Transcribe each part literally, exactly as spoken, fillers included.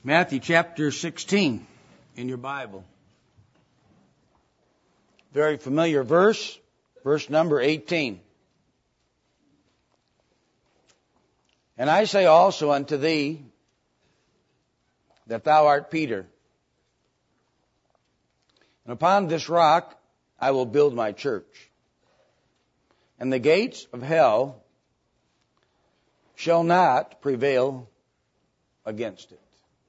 Matthew chapter sixteen in your Bible. Very familiar verse, verse number eighteen. And I say also unto thee that thou art Peter, and upon this rock I will build my church, and the gates of hell shall not prevail against it.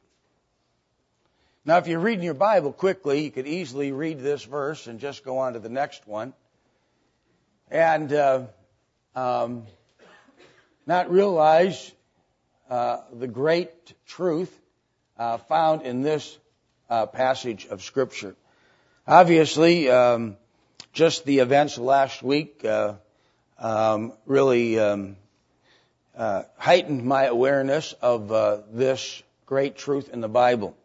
Now, if you're reading your Bible quickly, you could easily read this verse and just go on to the next one, and uh, um, not realize uh, the great truth uh, found in this uh, passage of Scripture. Obviously, um, just the events of last week uh, um, really um, uh, heightened my awareness of uh, this great truth in the Bible.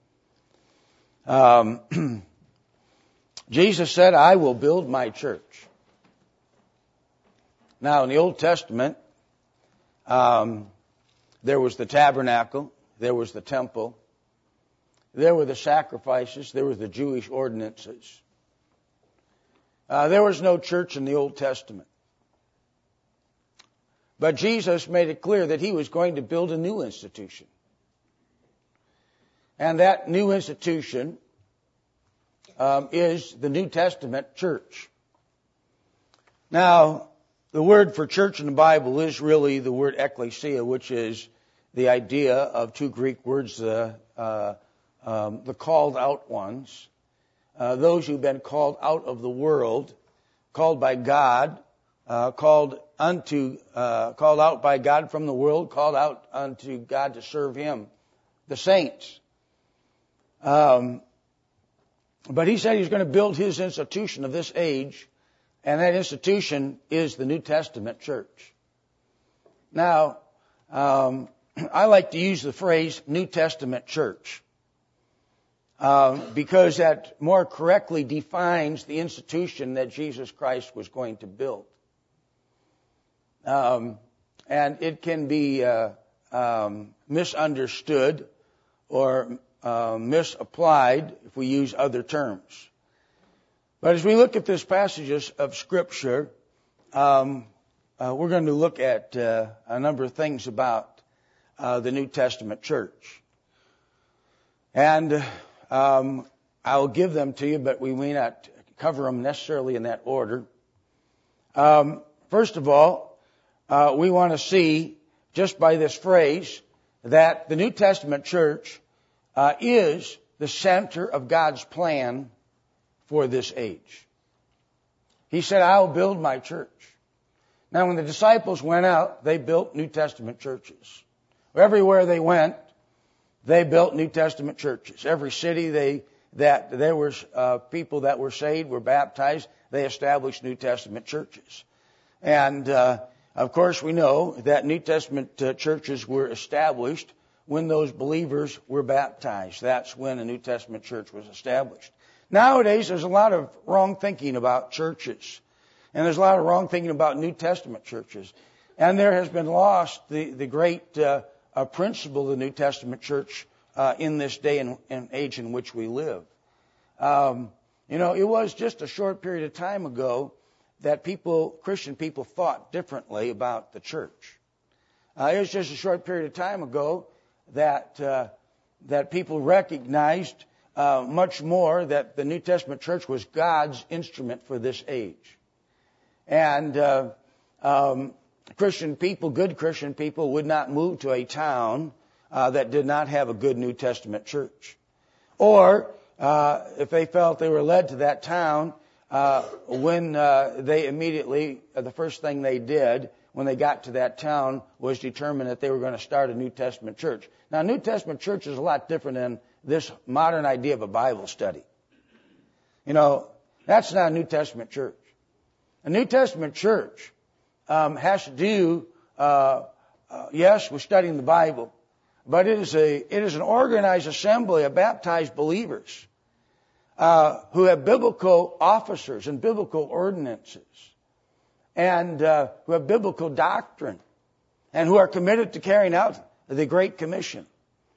Um, Jesus said, I will build my church. Now, in the Old Testament, um, there was the tabernacle, there was the temple, there were the sacrifices, there were the Jewish ordinances. Uh, there was no church in the Old Testament. But Jesus made it clear that He was going to build a new institution. And that new institution um, is the New Testament church. Now, the word for church in the Bible is really the word ekklesia, which is the idea of two Greek words, uh, uh, um, the called out ones, uh, those who've been called out of the world, called by God, uh, called unto, uh, called out by God from the world, called out unto God to serve Him, the saints. Um, but He said He's going to build His institution of this age, and that institution is the New Testament church. Now, um, I like to use the phrase New Testament church uh, because that more correctly defines the institution that Jesus Christ was going to build. Um, and it can be uh, um, misunderstood or Uh, misapplied if we use other terms. But as we look at this passages of Scripture, um, uh, we're going to look at uh, a number of things about uh, the New Testament church. And um, I'll give them to you, but we may not cover them necessarily in that order. Um, first of all, uh, we want to see, just by this phrase, that the New Testament church Uh, is the center of God's plan for this age. He said, I will build my church. Now, when the disciples went out, they built New Testament churches. Everywhere they went, they built New Testament churches. Every city they that there were uh, people that were saved, were baptized, they established New Testament churches. And, uh, of course, we know that New Testament uh, churches were established when those believers were baptized. That's when a New Testament church was established. Nowadays, there's a lot of wrong thinking about churches. And there's a lot of wrong thinking about New Testament churches. And there has been lost the, the great uh, uh, principle of the New Testament church uh, in this day and, and age in which we live. Um, you know, it was just a short period of time ago that people, Christian people, thought differently about the church. Uh, it was just a short period of time ago that uh, that people recognized uh, much more that the New Testament church was God's instrument for this age. And uh, um, Christian people, good Christian people, would not move to a town uh, that did not have a good New Testament church. Or uh, if they felt they were led to that town, uh, when uh, they immediately, uh, the first thing they did when they got to that town was determine that they were going to start a New Testament church. Now, New Testament church is a lot different than this modern idea of a Bible study. You know, that's not a New Testament church. A New Testament church um, has to do, uh, uh, yes, we're studying the Bible, but it is a it is an organized assembly of baptized believers uh, who have biblical officers and biblical ordinances, and uh, who have biblical doctrine, and who are committed to carrying out the Great Commission.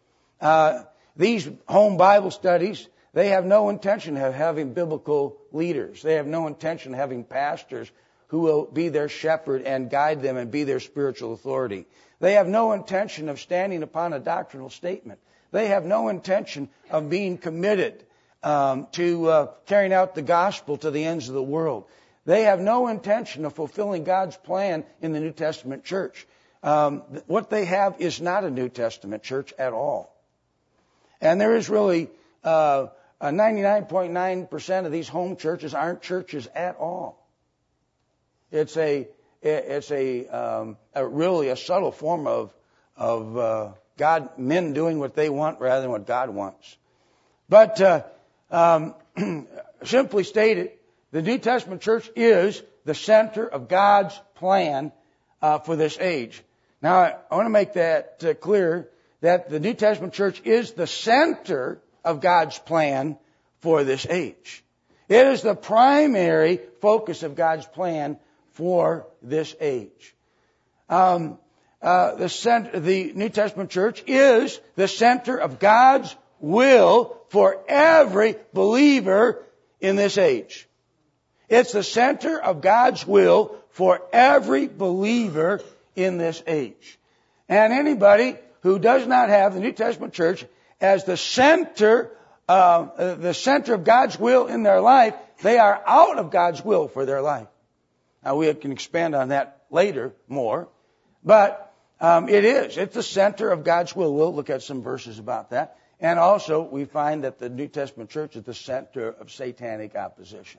Uh, these home Bible studies, they have no intention of having biblical leaders. They have no intention of having pastors who will be their shepherd and guide them and be their spiritual authority. They have no intention of standing upon a doctrinal statement. They have no intention of being committed um, to uh, carrying out the gospel to the ends of the world. They have no intention of fulfilling God's plan in the New Testament church. Um, what they have is not a New Testament church at all. And there is really uh, ninety-nine point nine percent of these home churches aren't churches at all. It's a it's a, um, a really a subtle form of of uh, God men doing what they want rather than what God wants. But uh, um, simply stated, the New Testament church is the center of God's plan uh, for this age. Now, I, I want to make that uh, clear that the New Testament church is the center of God's plan for this age. It is the primary focus of God's plan for this age. Um, uh, the, center, the New Testament church is the center of God's will for every believer in this age. It's the center of God's will for every believer in this age. And anybody who does not have the New Testament church as the center, uh, the center of God's will in their life, they are out of God's will for their life. Now, we can expand on that later more, but um, it is. It's the center of God's will. We'll look at some verses about that. And also, we find that the New Testament church is the center of satanic opposition.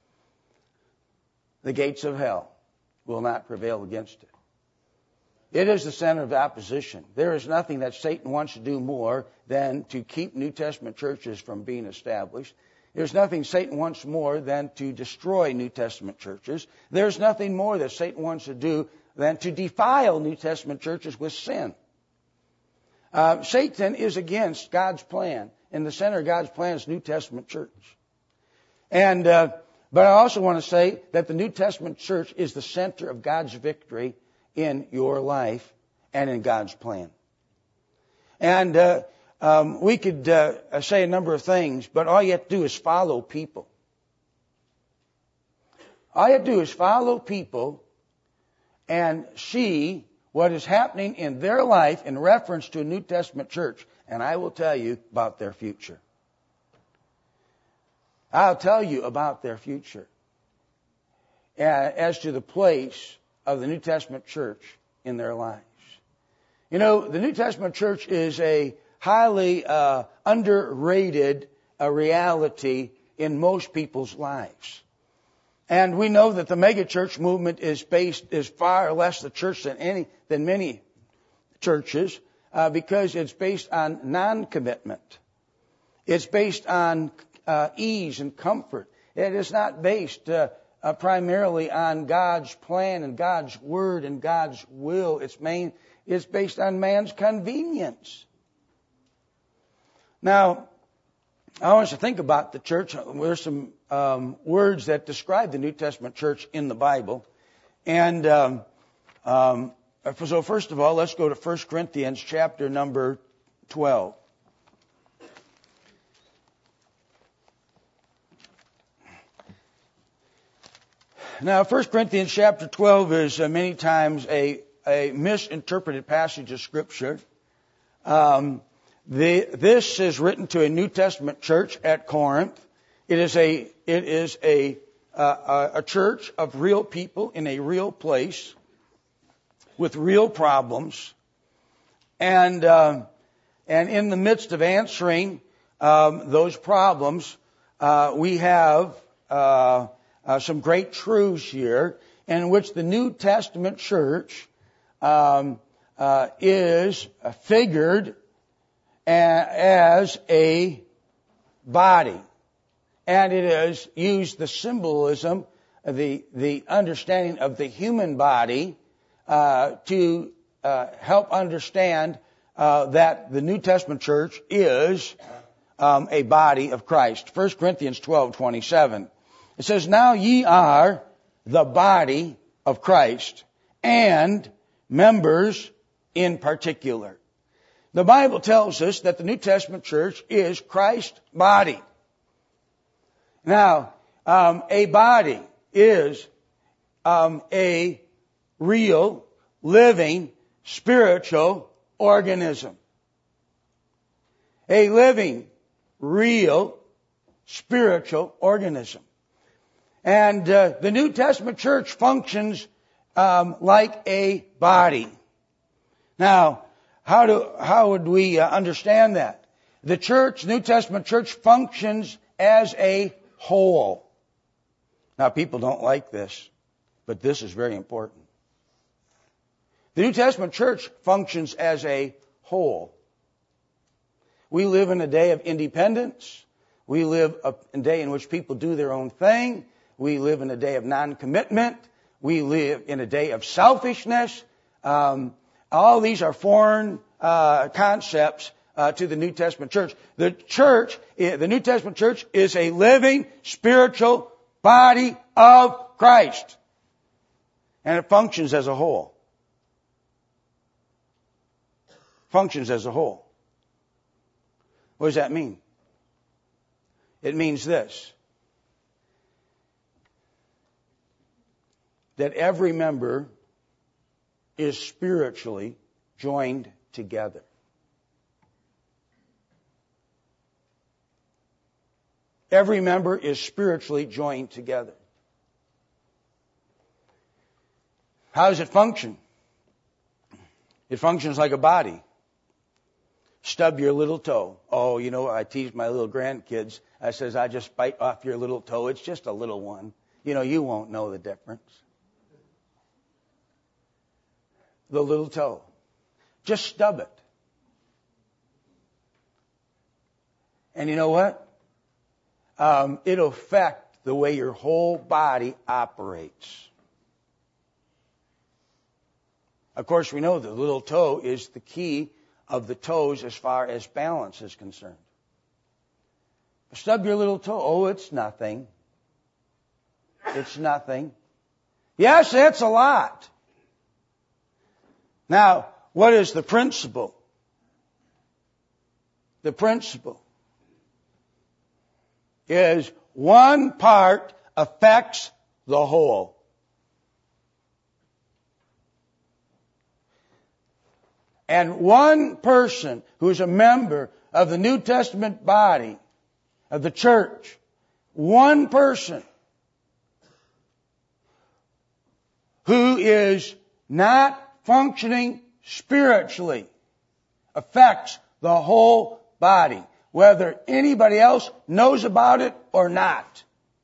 The gates of hell will not prevail against it. It is the center of opposition. There is nothing that Satan wants to do more than to keep New Testament churches from being established. There's nothing Satan wants more than to destroy New Testament churches. There's nothing more that Satan wants to do than to defile New Testament churches with sin. Uh, Satan is against God's plan, and the center of God's plan is New Testament church. And uh, but I also want to say that the New Testament church is the center of God's victory in your life and in God's plan. And uh, um, we could uh, say a number of things, but all you have to do is follow people. All you have to do is follow people and see what is happening in their life in reference to a New Testament church, and I will tell you about their future. I'll tell you about their future as to the place of the New Testament church in their lives. You know, the New Testament church is a highly uh, underrated uh, reality in most people's lives. And we know that the megachurch movement is based is far less the church than any than many churches uh, because it's based on non-commitment. It's based on uh, ease and comfort. It is not based uh, uh, primarily on God's plan and God's word and God's will. It's main. It's based on man's convenience. Now, I want us to think about the church. There's some um, words that describe the New Testament church in the Bible. And um, um, so first of all, let's go to First Corinthians chapter number twelve. Now, First Corinthians chapter twelve is uh, many times a, a misinterpreted passage of Scripture. Um, the, this is written to a New Testament church at Corinth. It is a it is a uh, a church of real people in a real place with real problems, and uh, and in the midst of answering um, those problems, uh, we have uh, uh, some great truths here in which the New Testament church um, uh, is figured as a body. And it is used the symbolism, the the understanding of the human body uh, to uh, help understand uh, that the New Testament church is um, a body of Christ. First Corinthians twelve twenty-seven. It says, "Now ye are the body of Christ, and members in particular." the Bible tells us that the New Testament church is Christ's body. Now, um, a body is um, a real, living, spiritual organism. A living, real, spiritual organism. And uh, the New Testament church functions um, like a body. Now, how do how would we uh, understand that? The church, New Testament church, functions as a whole. Now, people don't like this, but this is very important. The New Testament church functions as a whole. We live in a day of independence. We live in a day in which people do their own thing. We live in a day of non-commitment. We live in a day of selfishness. Um, all these are foreign uh, concepts uh, to the New Testament church. The church, the New Testament church, is a living, spiritual body of Christ. And it functions as a whole. Functions as a whole. What does that mean? It means this. That every member is spiritually joined together. Every member is spiritually joined together. How does it function? It functions like a body. Stub your little toe. Oh, you know, I tease my little grandkids. I says, I just bite off your little toe. It's just a little one. You know, you won't know the difference. The little toe. Just stub it. And you know what? Um, it'll affect the way your whole body operates. Of course, we know the little toe is the key of the toes as far as balance is concerned. Stub your little toe. Oh, it's nothing. It's nothing. Yes, it's a lot. Now, what is the principle? The principle is one part affects the whole. And one person who is a member of the New Testament body of the church, one person who is not functioning spiritually affects the whole body, whether anybody else knows about it or not.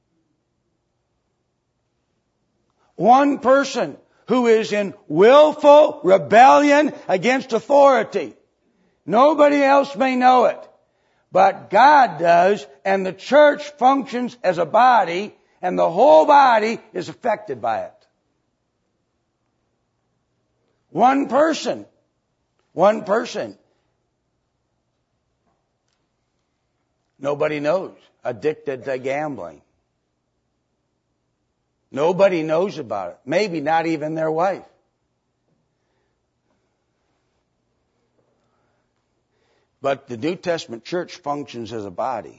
One person who is in willful rebellion against authority. Nobody else may know it, but God does, and the church functions as a body, and the whole body is affected by it. One person, one person. Nobody knows. Addicted to gambling. Nobody knows about it. Maybe not even their wife. But the New Testament church functions as a body.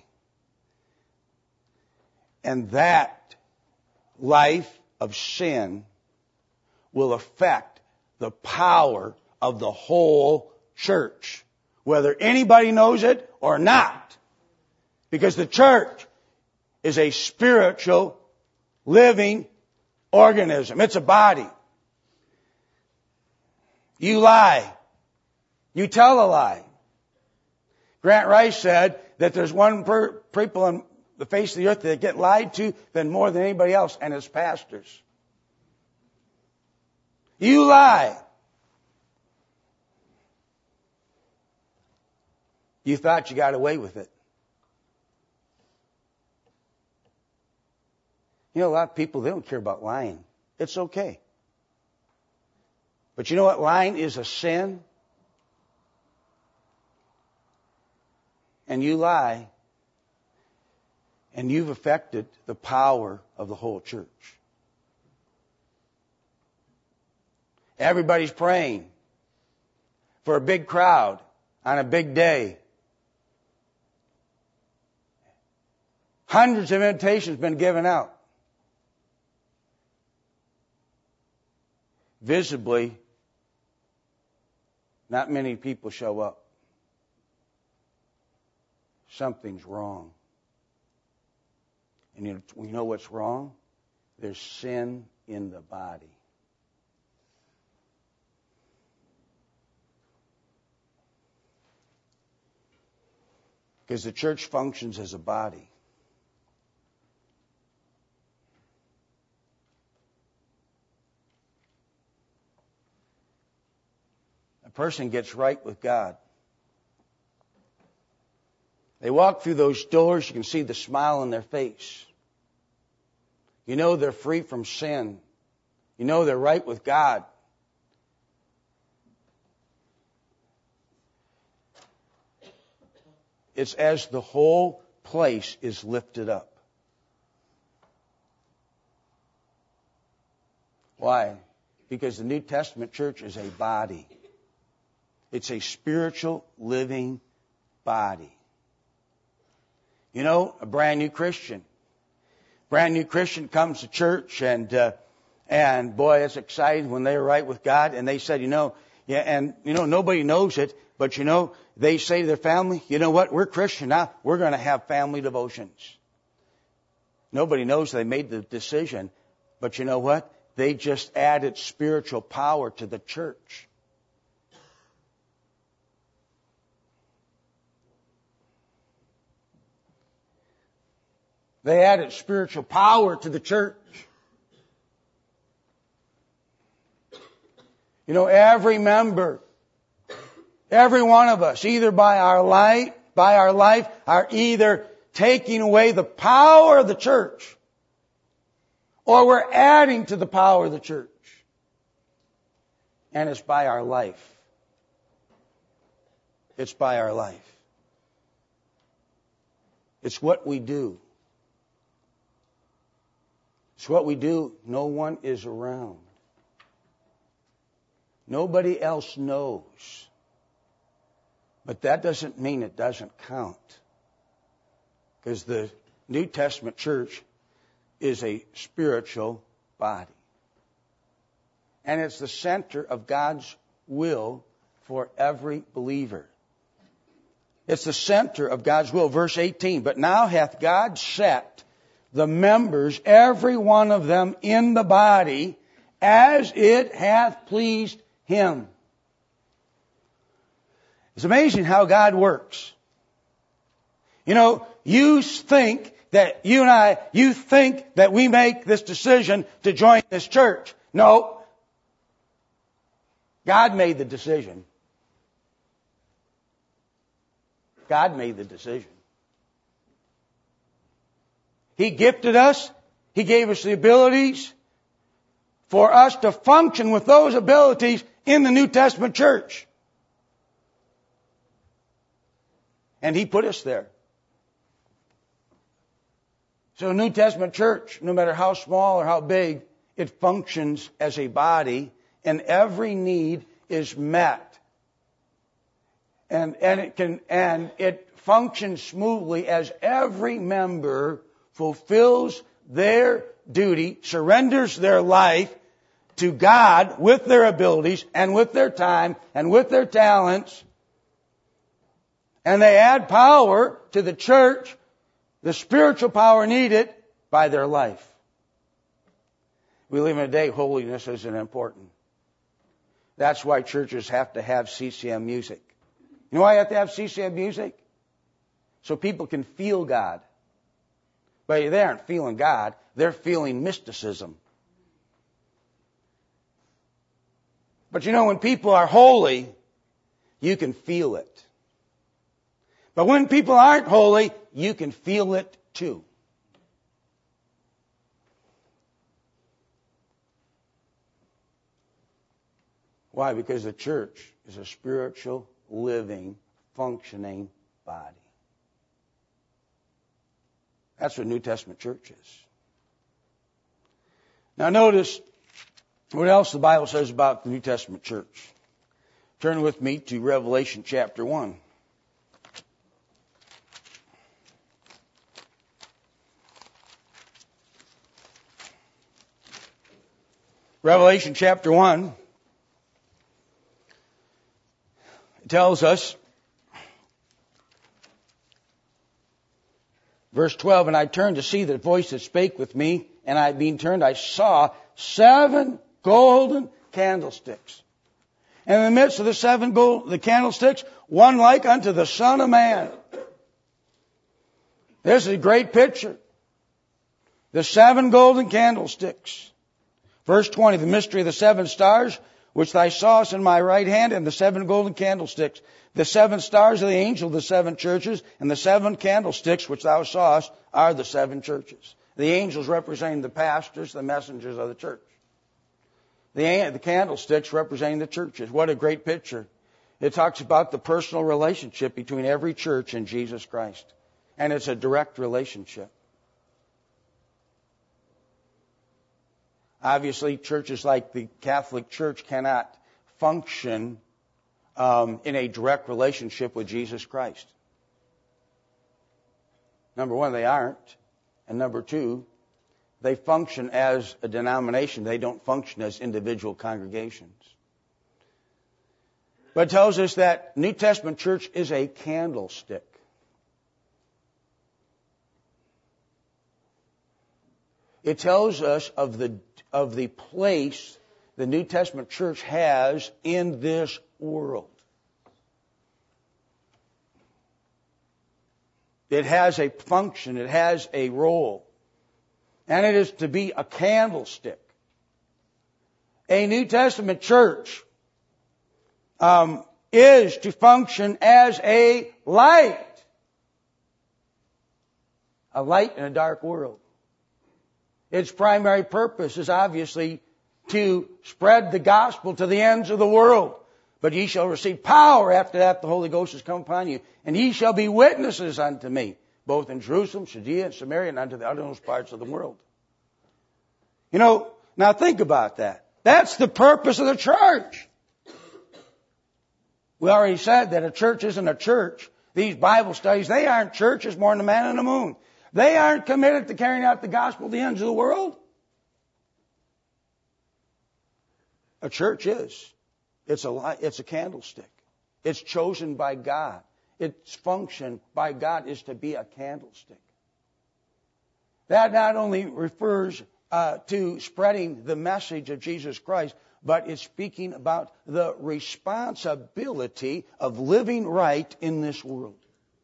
And that life of sin will affect the power of the whole church, whether anybody knows it or not. Because the church is a spiritual, living organism. It's a body. You lie. You tell a lie. Grant Rice said that there's one per, people on the face of the earth that get lied to than more than anybody else, and it's pastors. You lie. You thought you got away with it. You know, a lot of people, they don't care about lying. It's okay. But you know what? Lying is a sin. And you lie, and you've affected the power of the whole church. Everybody's praying for a big crowd on a big day. Hundreds of invitations been given out. Visibly, not many people show up. Something's wrong. And you know what's wrong? There's sin in the body. Because the church functions as a body. A person gets right with God. They walk through those doors, you can see the smile on their face. You know they're free from sin. You know they're right with God. It's as the whole place is lifted up. Why? Because the New Testament church is a body. It's a spiritual, living body. You know, a brand new Christian. Brand new Christian comes to church and, uh, and boy, it's exciting when they're right with God. And they said, you know, yeah, and you know, nobody knows it, but you know, they say to their family, you know what, we're Christian now, we're going to have family devotions. Nobody knows they made the decision, but you know what? They just added spiritual power to the church. They added spiritual power to the church. You know, every member, every one of us, either by our life, by our life, are either taking away the power of the church, or we're adding to the power of the church. And it's by our life. It's by our life. It's what we do. It's what we do. No one is around. Nobody else knows. But that doesn't mean it doesn't count. Because the New Testament church is a spiritual body. And it's the center of God's will for every believer. It's the center of God's will. Verse eighteen, but now hath God set the members, every one of them in the body, as it hath pleased Him. It's amazing how God works. You know, you think that you and I, you think that we make this decision to join this church. No. God made the decision. God made the decision. He gifted us. He gave us the abilities for us to function with those abilities in the New Testament church. And He put us there. So the New Testament church, no matter how small or how big, it functions as a body, and every need is met. And, and it can, and it functions smoothly as every member fulfills their duty, surrenders their life to God with their abilities and with their time and with their talents. And they add power to the church, the spiritual power needed by their life. We live in a day holiness isn't important. That's why churches have to have C C M music. You know why you have to have C C M music? So people can feel God. But they aren't feeling God. They're feeling mysticism. But you know, when people are holy, you can feel it. But when people aren't holy, you can feel it too. Why? Because the church is a spiritual, living, functioning body. That's what New Testament church is. Now notice what else the Bible says about the New Testament church. Turn with me to Revelation chapter one. Revelation chapter one tells us, verse twelve, and I turned to see the voice that spake with me, and I being turned, I saw seven golden candlesticks. And in the midst of the seven gold, the candlesticks, one like unto the Son of Man. This is a great picture. The seven golden candlesticks. Verse twenty, the mystery of the seven stars, which thou sawest in my right hand, and the seven golden candlesticks. The seven stars are the angel of the seven churches, and the seven candlesticks which thou sawest are the seven churches. The angels representing the pastors, the messengers of the church. The, the candlesticks representing the churches. What a great picture. It talks about the personal relationship between every church and Jesus Christ. And it's a direct relationship. Obviously, churches like the Catholic Church cannot function um, in a direct relationship with Jesus Christ. Number one, they aren't. And number two, they function as a denomination. They don't function as individual congregations. But it tells us that New Testament church is a candlestick. It tells us of the of the place the New Testament church has in this world. It has a function. It has a role. And it is to be a candlestick. A New Testament church um, is to function as a light. A light in a dark world. Its primary purpose is obviously to spread the gospel to the ends of the world. But ye shall receive power after that the Holy Ghost has come upon you. And ye shall be witnesses unto me, both in Jerusalem, Judea, and Samaria, and unto the uttermost parts of the world. You know, now think about that. That's the purpose of the church. We already said that a church isn't a church. These Bible studies, they aren't churches more than the man on the moon. They aren't committed to carrying out the gospel to the ends of the world. A church is. It's a light, it's a candlestick. It's chosen by God. Its function by God is to be a candlestick. That not only refers uh, to spreading the message of Jesus Christ, but it's speaking about the responsibility of living right in this world.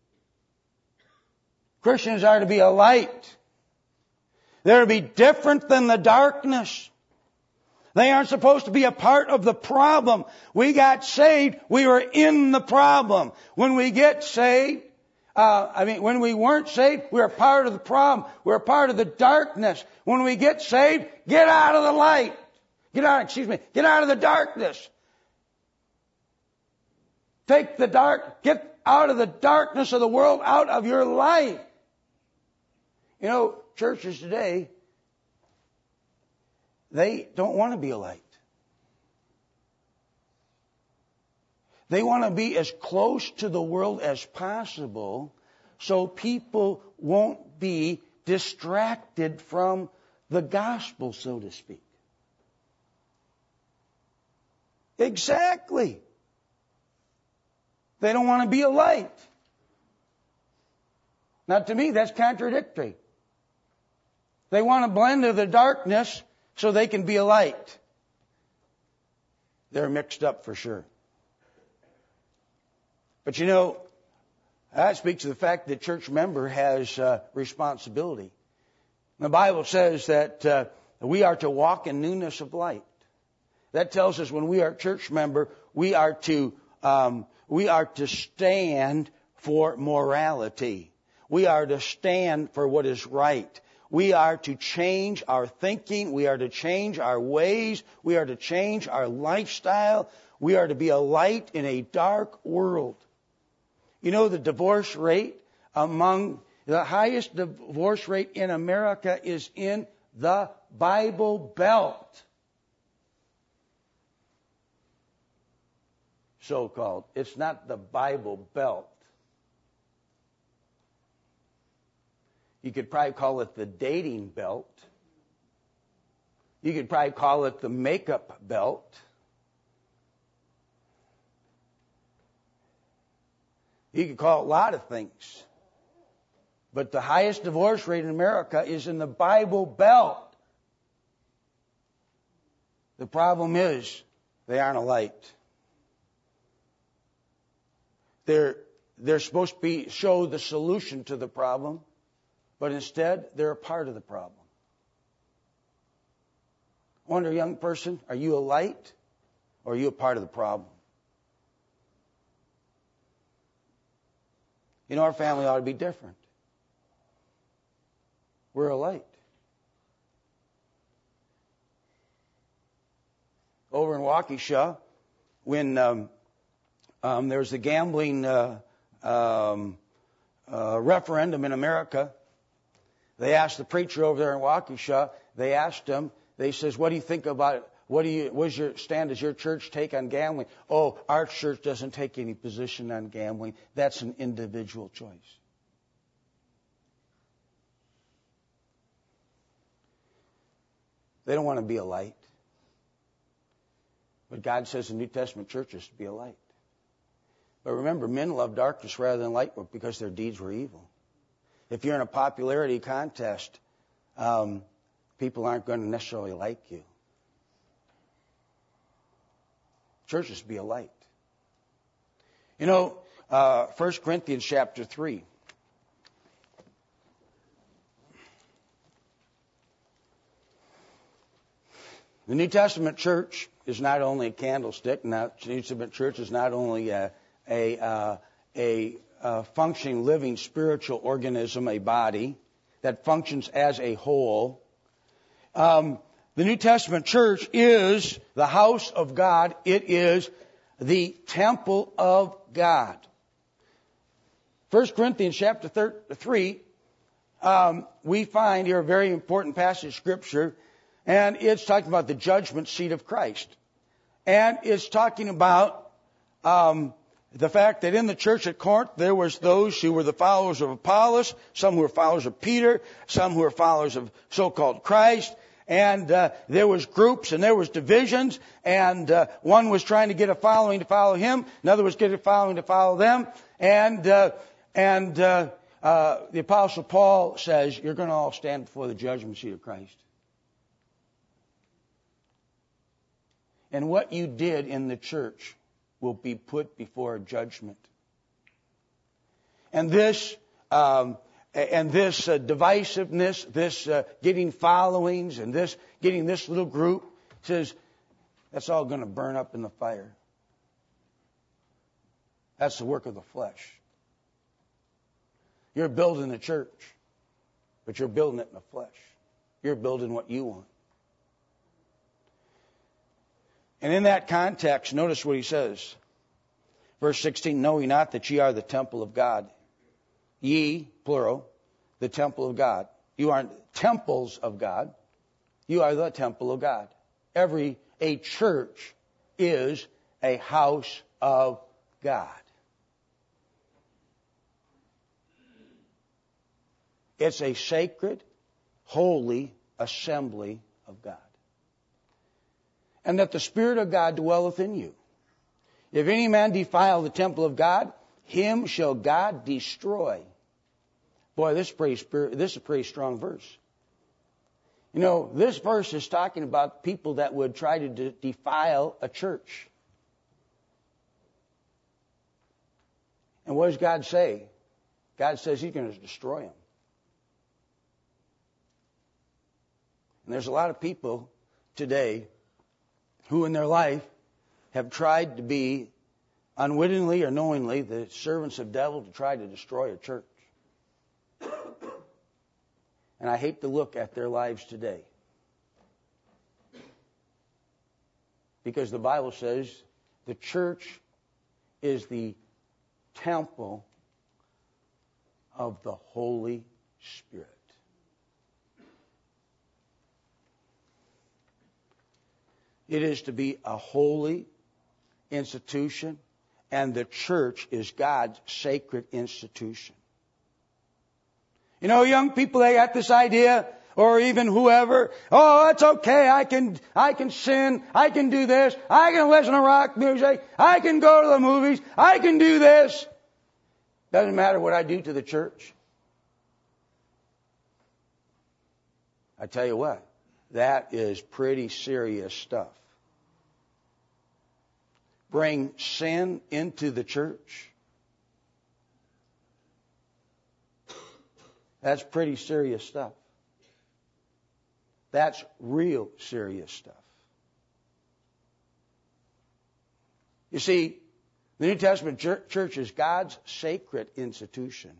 Christians are to be a light. They're to be different than the darkness. They aren't supposed to be a part of the problem. We got saved, we were in the problem. When we get saved, uh, I mean, when we weren't saved, we were part of the problem. We were part of the darkness. When we get saved, get out of the light. Get out, excuse me, get out of the darkness. Take the dark, get out of the darkness of the world, out of your life. You know, churches today, they don't want to be a light. They want to be as close to the world as possible so people won't be distracted from the gospel, so to speak. Exactly. They don't want to be a light. Now, to me, that's contradictory. They want to blend into the darkness so they can be a light. They're mixed up for sure. But you know, that speaks to the fact that a church member has uh, responsibility. The Bible says that uh, we are to walk in newness of light. That tells us when we are a church member, we are to um, we are to stand for morality. We are to stand for what is right. We are to change our thinking. We are to change our ways. We are to change our lifestyle. We are to be a light in a dark world. You know, the divorce rate among the highest divorce rate in America is in the Bible Belt. so-called. It's not the Bible Belt. You could probably call it the dating belt. You could probably call it the makeup belt. You could call it a lot of things. But the highest divorce rate in America is in the Bible Belt. The problem is they aren't a light. They're, they're supposed to be show the solution to the problem, but instead they're a part of the problem. I wonder, young person, are you a light or are you a part of the problem? You know, our family ought to be different. We're a light. Over in Waukesha, when um, um, there was a gambling uh, um, uh, referendum in America, they asked the preacher over there in Waukesha, they asked him, they says, what do you think about it? What do you, what's your stand, does your church take on gambling? Oh, our church doesn't take any position on gambling. That's an individual choice. They don't want to be a light. But God says in New Testament churches to be a light. But remember, men love darkness rather than light because their deeds were evil. If you're in a popularity contest, um, people aren't going to necessarily like you. Churches be a light. You know, uh, First Corinthians chapter three. The New Testament church is not only a candlestick. Now, the New Testament church is not only a a, uh, a, a functioning, living, spiritual organism, a body that functions as a whole. Um, the New Testament church is the house of God. It is the temple of God. First Corinthians chapter three, um, we find here a very important passage of Scripture, and it's talking about the judgment seat of Christ. And it's talking about um, the fact that in the church at Corinth, there was those who were the followers of Apollos, some who were followers of Peter, some who were followers of so-called Christ. And uh, there was groups and there was divisions, and uh, one was trying to get a following to follow him, another was getting a following to follow them. And uh, and uh, uh, the Apostle Paul says, you're going to all stand before the judgment seat of Christ. And what you did in the church will be put before judgment. And this, um, and this uh, divisiveness, this uh, getting followings, and this getting this little group, says that's all going to burn up in the fire. That's the work of the flesh. You're building the church, but you're building it in the flesh. You're building what you want. And in that context, notice what he says. Verse sixteen, know ye not that ye are the temple of God? Ye, plural, the temple of God. You aren't temples of God. You are the temple of God. Every, a church is a house of God. It's a sacred, holy assembly of God. And that the Spirit of God dwelleth in you. If any man defile the temple of God, him shall God destroy. Boy, this is, pretty, this is a pretty strong verse. You know, this verse is talking about people that would try to de- defile a church. And what does God say? God says He's going to destroy them. And there's a lot of people today who in their life have tried to be, unwittingly or knowingly, the servants of the devil to try to destroy a church. And I hate to look at their lives today. Because the Bible says the church is the temple of the Holy Spirit. It is to be a holy institution, And the church is God's sacred institution. You know, young people, they got this idea, or even whoever, oh, it's okay, I can, I can sin, I can do this, I can listen to rock music, I can go to the movies, I can do this. Doesn't matter what I do to the church. I tell you what, that is pretty serious stuff. Bring sin into the church. That's pretty serious stuff. That's real serious stuff. You see, the New Testament church is God's sacred institution.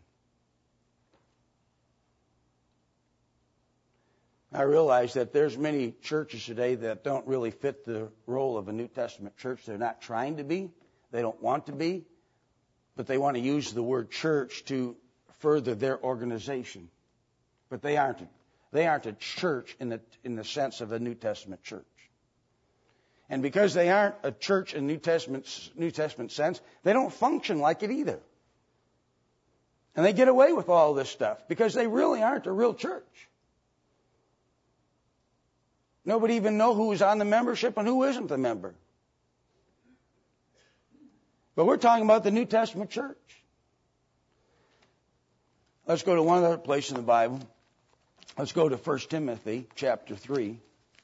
I realize that there's many churches today that don't really fit the role of a New Testament church. They're not trying to be. They don't want to be. But they want to use the word church to further their organization. But they aren't. They aren't a church in the, in the sense of a New Testament church. And because they aren't a church in New Testament, New Testament sense, they don't function like it either. And they get away with all this stuff because they really aren't a real church. Nobody even know who's on the membership and who isn't the member. But we're talking about the New Testament church. Let's go to one other place in the Bible. Let's go to First Timothy chapter three.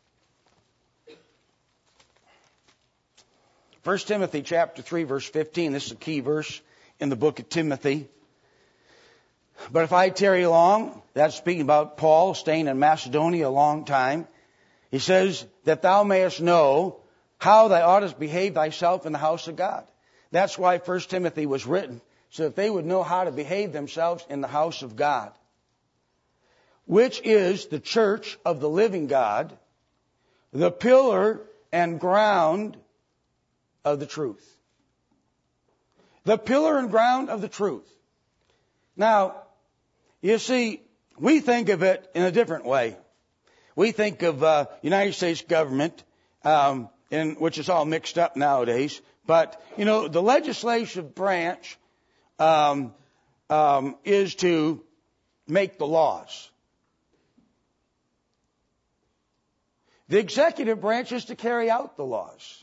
First Timothy chapter three, verse fifteen. This is a key verse in the book of Timothy. But if I tarry long, that's speaking about Paul staying in Macedonia a long time. He says, that thou mayest know how thou oughtest to behave thyself in the house of God. That's why First Timothy was written, so that they would know how to behave themselves in the house of God, which is the church of the living God, the pillar and ground of the truth. The pillar and ground of the truth. Now, you see, we think of it in a different way. We think of uh, United States government, um, in, which is all mixed up nowadays. But, you know, the legislative branch um, um, is to make the laws. The executive branch is to carry out the laws.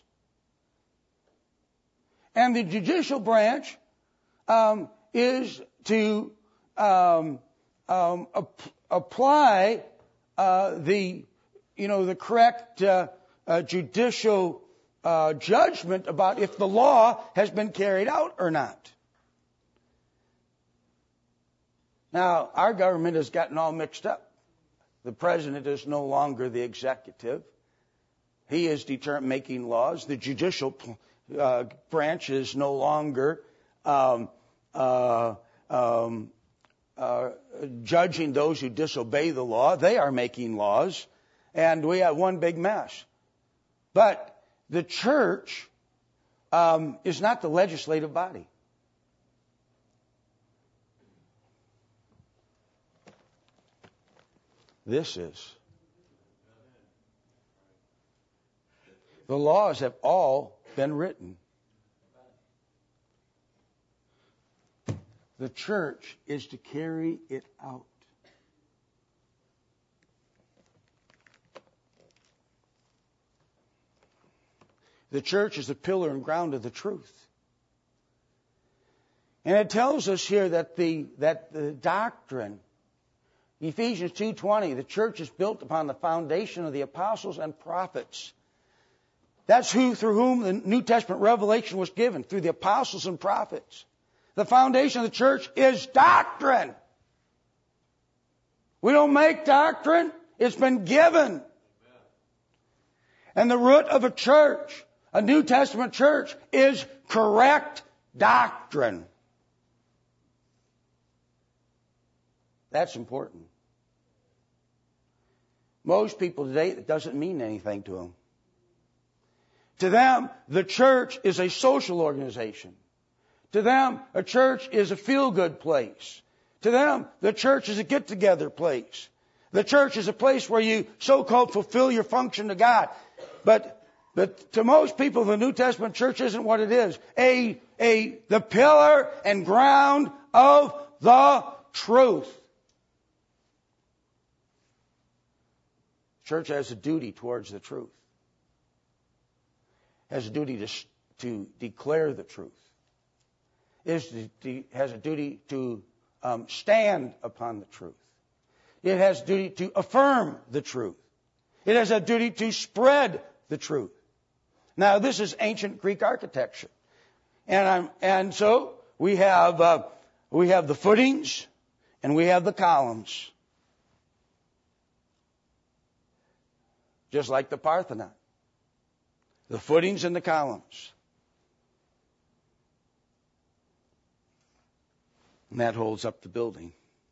And the judicial branch um, is to um, um, ap- apply uh, the, you know, the correct uh, uh, judicial uh, judgment about if the law has been carried out or not. Now, our government has gotten all mixed up. The president is no longer the executive. He is determined making laws. The judicial uh, branch is no longer um, uh, um, uh, judging those who disobey the law. They are making laws, and we have one big mess. But the church um, is not the legislative body. This is. The laws have all been written. The church is to carry it out. The church is the pillar and ground of the truth. And it tells us here that the that the doctrine, Ephesians two twenty, the church is built upon the foundation of the apostles and prophets. That's who through whom the New Testament revelation was given, through the apostles and prophets. The foundation of the church is doctrine. We don't make doctrine. It's been given. And the root of a church, a New Testament church, is correct doctrine. That's important. Most people today, it doesn't mean anything to them. To them, the church is a social organization. To them, a church is a feel-good place. To them, the church is a get-together place. The church is a place where you so-called fulfill your function to God. But, but to most people, the New Testament church isn't what it is. A, a, the pillar and ground of the truth. Church has a duty towards the truth. Has a duty to, to declare the truth. It is to, has a duty to um, stand upon the truth. It has a duty to affirm the truth. It has a duty to spread the truth. Now, this is ancient Greek architecture, and I'm, and so we have uh, we have the footings and we have the columns, just like the Parthenon. The footings and the columns, and that holds up the building.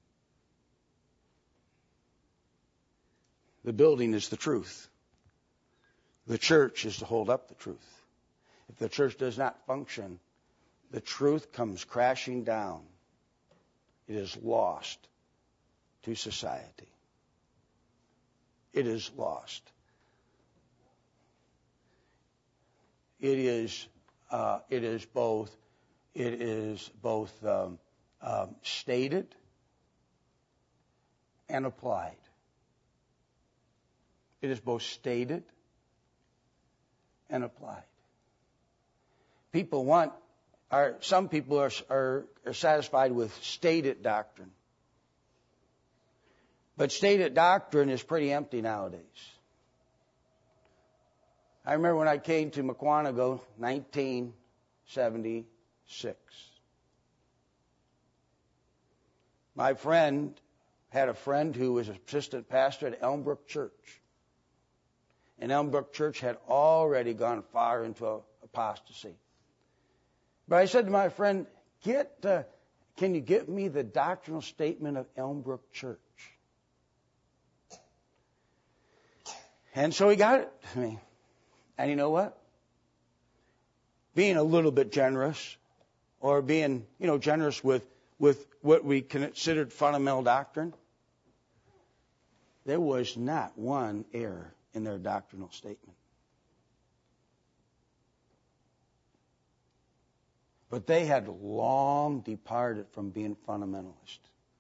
The building is the truth. The church is to hold up the truth. If the church does not function, the truth comes crashing down. It is lost to society. It is lost. It is. Uh, it is both. It is both um, um, stated and applied. It is both stated and applied. People want, are some people are, are, are satisfied with stated doctrine. But stated doctrine is pretty empty nowadays. I remember when I came to Mukwonago, nineteen seventy-six. My friend had a friend who was assistant pastor at Elmbrook Church. And Elmbrook Church had already gone far into apostasy. But I said to my friend, "Get, uh, can you give me the doctrinal statement of Elmbrook Church?" And so he got it to me. And you know what? Being a little bit generous, or being, you know, generous with, with what we considered fundamental doctrine, there was not one error in their doctrinal statement. But they had long departed from being fundamentalist.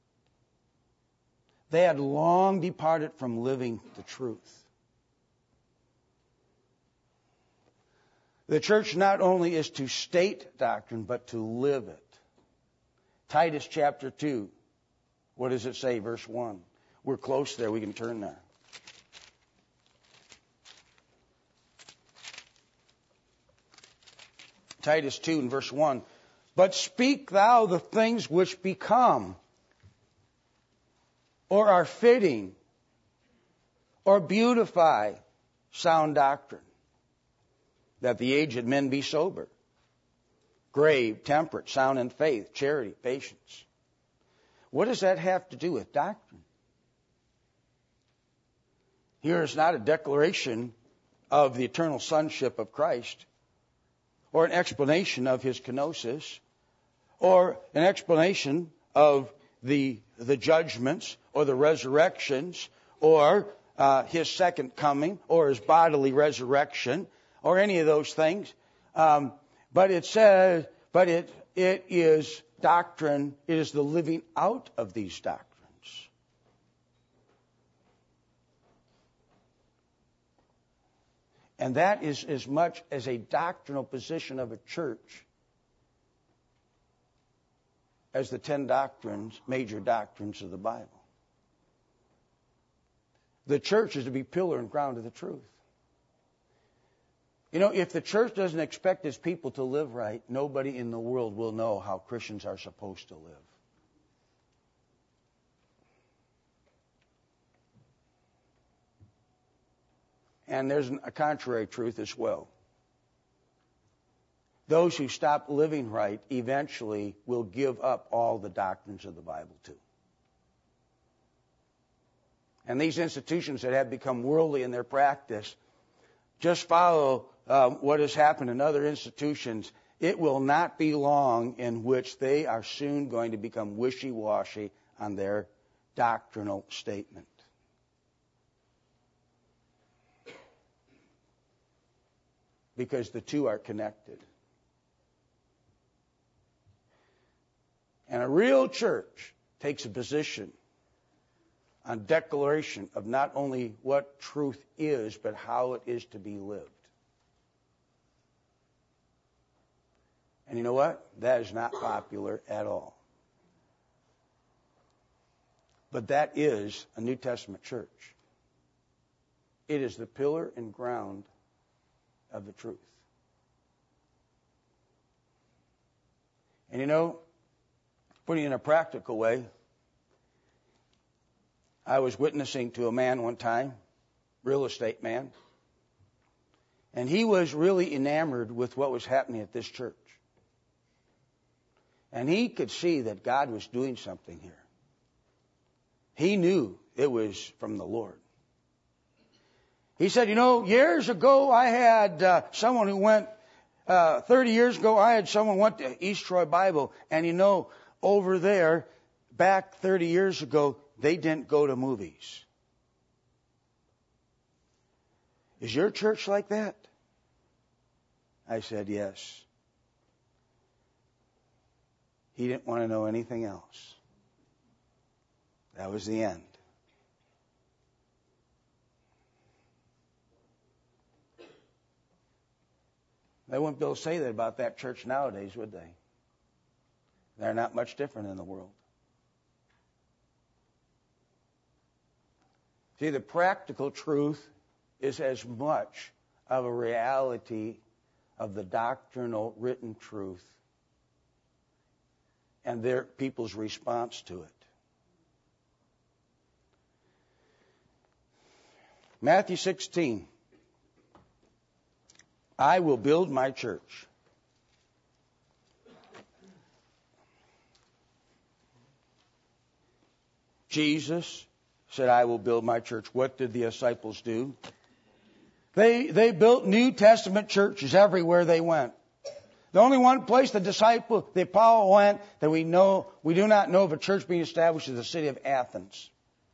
They had long departed from living the truth. The church not only is to state doctrine, but to live it. Titus chapter two. What does it say? Verse one. We're close there. We can turn there. Titus two and verse one. But speak thou the things which become, or are fitting, or beautify sound doctrine, that the aged men be sober, grave, temperate, sound in faith, charity, patience. What does that have to do with doctrine? Here is not a declaration of the eternal sonship of Christ, or an explanation of his kenosis, or an explanation of the, the judgments, or the resurrections, or uh, his second coming, or his bodily resurrection, or any of those things. Um, but it says, but it it is doctrine, it is the living out of these doctrines. And that is as much as a doctrinal position of a church as the ten doctrines, major doctrines of the Bible. The church is to be pillar and ground of the truth. You know, if the church doesn't expect its people to live right, nobody in the world will know how Christians are supposed to live. And there's a contrary truth as well. Those who stop living right eventually will give up all the doctrines of the Bible too. And these institutions that have become worldly in their practice, just follow um, what has happened in other institutions. It will not be long in which they are soon going to become wishy-washy on their doctrinal statement. Because the two are connected. And a real church takes a position on declaration of not only what truth is, but how it is to be lived. And you know what? That is not popular at all. But that is a New Testament church. It is the pillar and ground of the truth. And you know, putting it in a practical way, I was witnessing to a man one time, real estate man, and he was really enamored with what was happening at this church. And he could see that God was doing something here. He knew it was from the Lord. He said, you know, years ago I had uh, someone who went, uh, thirty years ago I had someone went to East Troy Bible, and you know, over there, back thirty years ago, they didn't go to movies. Is your church like that? I said, yes. He didn't want to know anything else. That was the end. They wouldn't be able to say that about that church nowadays, would they? They're not much different in the world. See, the practical truth is as much of a reality of the doctrinal written truth and their people's response to it. Matthew sixteen. I will build my church. Jesus said, I will build my church. What did the disciples do? They, they built New Testament churches everywhere they went. The only one place the disciple, the Paul went that we know, we do not know of a church being established is the city of Athens.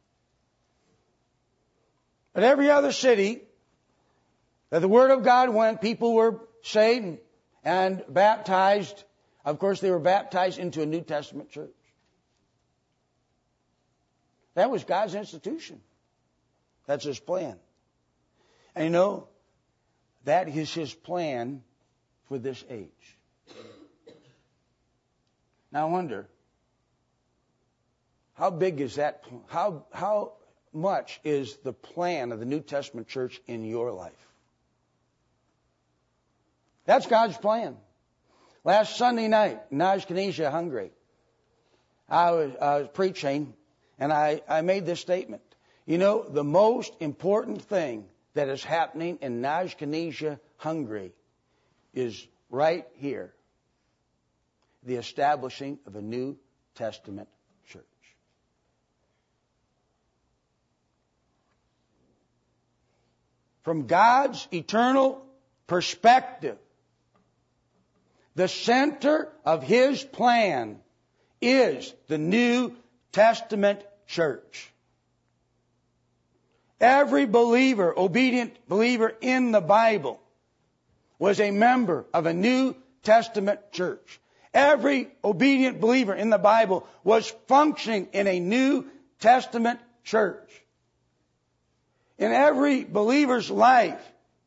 But every other city that the Word of God went, people were saved and baptized. Of course, they were baptized into a New Testament church. That was God's institution. That's His plan. And you know, that is His plan for this age. Now I wonder, how big is that? How, how much is the plan of the New Testament church in your life? That's God's plan. Last Sunday night, in Nagy, Hungary, I was, I was preaching, and I, I made this statement. You know, the most important thing that is happening in Nagy, Hungary is right here. The establishing of a New Testament church. From God's eternal perspective, the center of His plan is the New Testament church. Every believer, obedient believer in the Bible, was a member of a New Testament church. Every obedient believer in the Bible was functioning in a New Testament church. In every believer's life,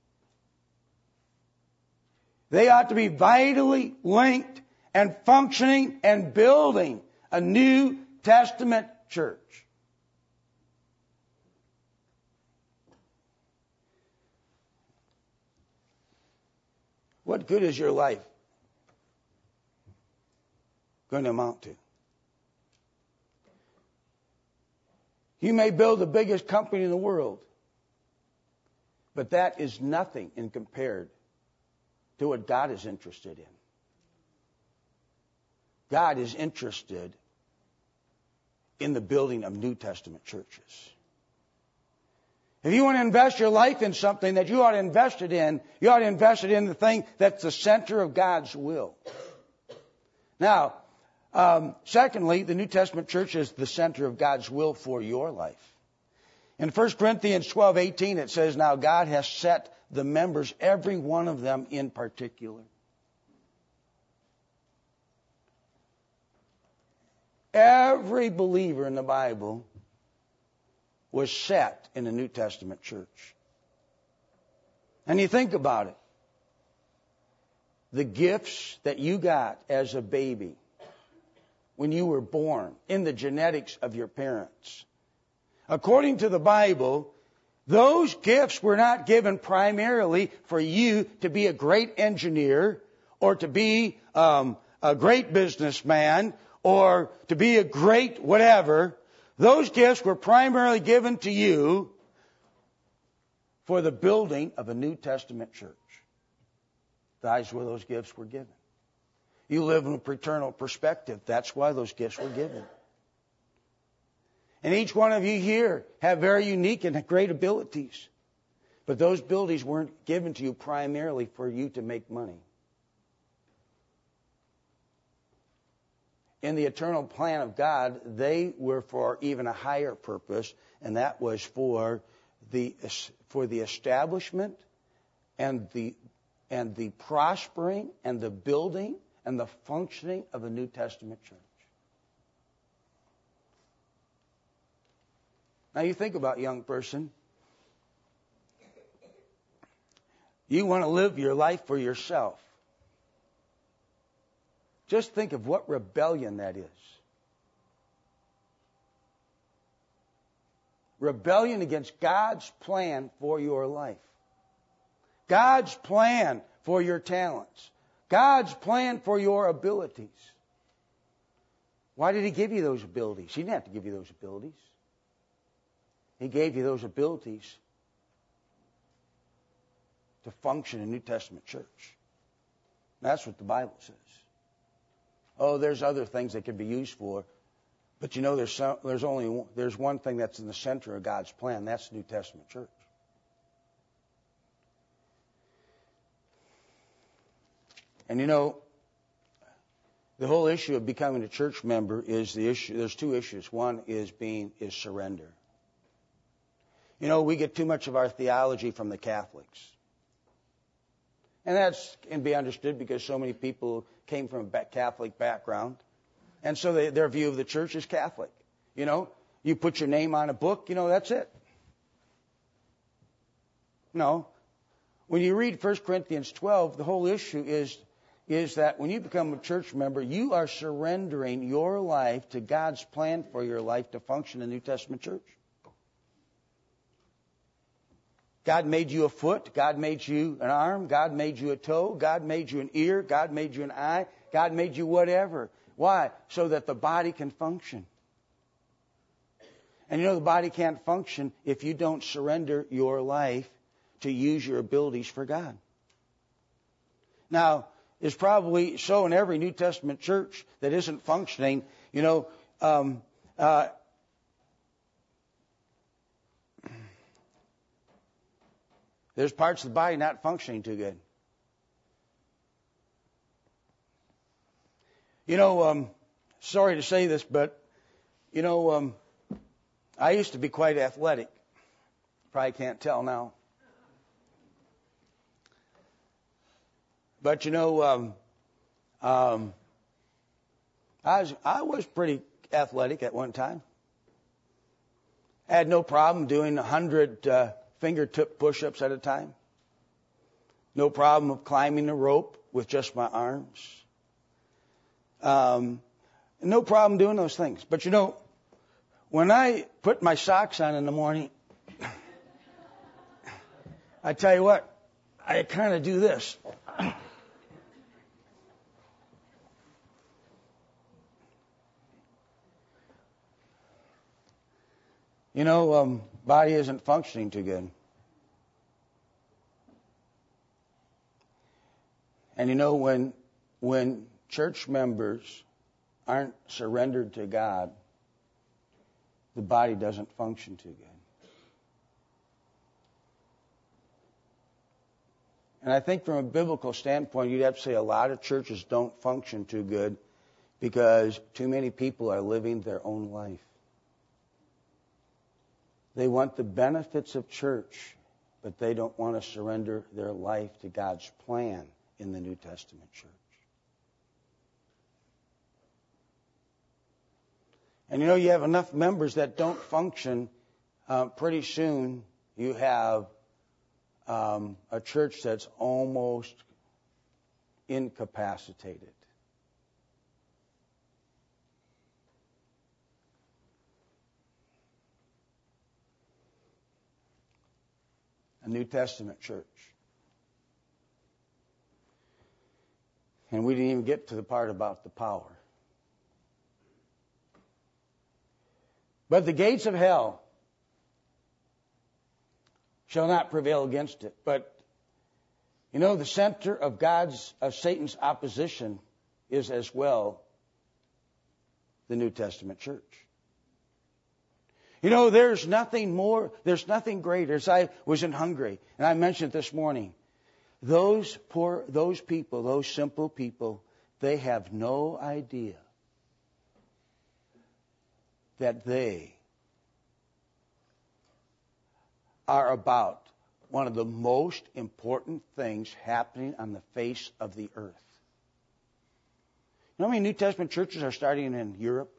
they ought to be vitally linked and functioning and building a New Testament church. What good is your life going to amount to? You may build the biggest company in the world, but that is nothing in compared to what God is interested in. God is interested in the building of New Testament churches. If you want to invest your life in something that you ought to invest it in, you ought to invest it in the thing that's the center of God's will. Now, um, secondly, the New Testament church is the center of God's will for your life. In First Corinthians twelve eighteen, it says, now God has set the members, every one of them in particular. Every believer in the Bible was set in the New Testament church. And you think about it. The gifts that you got as a baby when you were born in the genetics of your parents. According to the Bible, those gifts were not given primarily for you to be a great engineer or to be um, a great businessman or to be a great whatever. Those gifts were primarily given to you for the building of a New Testament church. That's where those gifts were given. You live in a paternal perspective. That's why those gifts were given. And each one of you here have very unique and great abilities. But those abilities weren't given to you primarily for you to make money. In the eternal plan of God, they were for even a higher purpose, and that was for the for the establishment and the and the prospering and the building and the functioning of a New Testament church. Now you think about, young person, you want to live your life for yourself. Just think of what rebellion that is. Rebellion against God's plan for your life. God's plan for your talents. God's plan for your abilities. Why did He give you those abilities? He didn't have to give you those abilities. He gave you those abilities to function in a New Testament church. That's what the Bible says. Oh, there's other things they could be used for, but you know, there's some, there's only one, there's one thing that's in the center of God's plan. That's the New Testament church. And you know, the whole issue of becoming a church member is the issue. There's two issues. One is being is surrender. You know, we get too much of our theology from the Catholics. And that can be understood because so many people came from a Catholic background. And so they, their view of the church is Catholic. You know, you put your name on a book, you know, that's it. No. When you read First Corinthians twelve, the whole issue is, is that when you become a church member, you are surrendering your life to God's plan for your life to function in the New Testament church. God made you a foot. God made you an arm. God made you a toe. God made you an ear. God made you an eye. God made you whatever. Why? So that the body can function. And you know the body can't function if you don't surrender your life to use your abilities for God. Now, it's probably so in every New Testament church that isn't functioning. You know, um, uh, there's parts of the body not functioning too good. You know, um, sorry to say this, but, you know, um, I used to be quite athletic. Probably can't tell now. But, you know, um, um, I was, I was pretty athletic at one time. I had no problem doing a hundred uh, fingertip push-ups at a time. No problem of climbing a rope with just my arms. Um, no problem doing those things. But, you know, when I put my socks on in the morning, I tell you what, I kind of do this. You know, um, body isn't functioning too good. And you know, when when church members aren't surrendered to God, the body doesn't function too good. And I think from a biblical standpoint, you'd have to say a lot of churches don't function too good because too many people are living their own life. They want the benefits of church, but they don't want to surrender their life to God's plan in the New Testament church. And you know, you have enough members that don't function, uh, pretty soon you have um, a church that's almost incapacitated. A New Testament church. And we didn't even get to the part about the power. But the gates of hell shall not prevail against it. But, you know, the center of God's, of Satan's opposition is as well the New Testament church. You know, there's nothing more, there's nothing greater. As I was in Hungary, and I mentioned this morning, those poor, those people, those simple people, they have no idea that they are about one of the most important things happening on the face of the earth. You know how many New Testament churches are starting in Europe?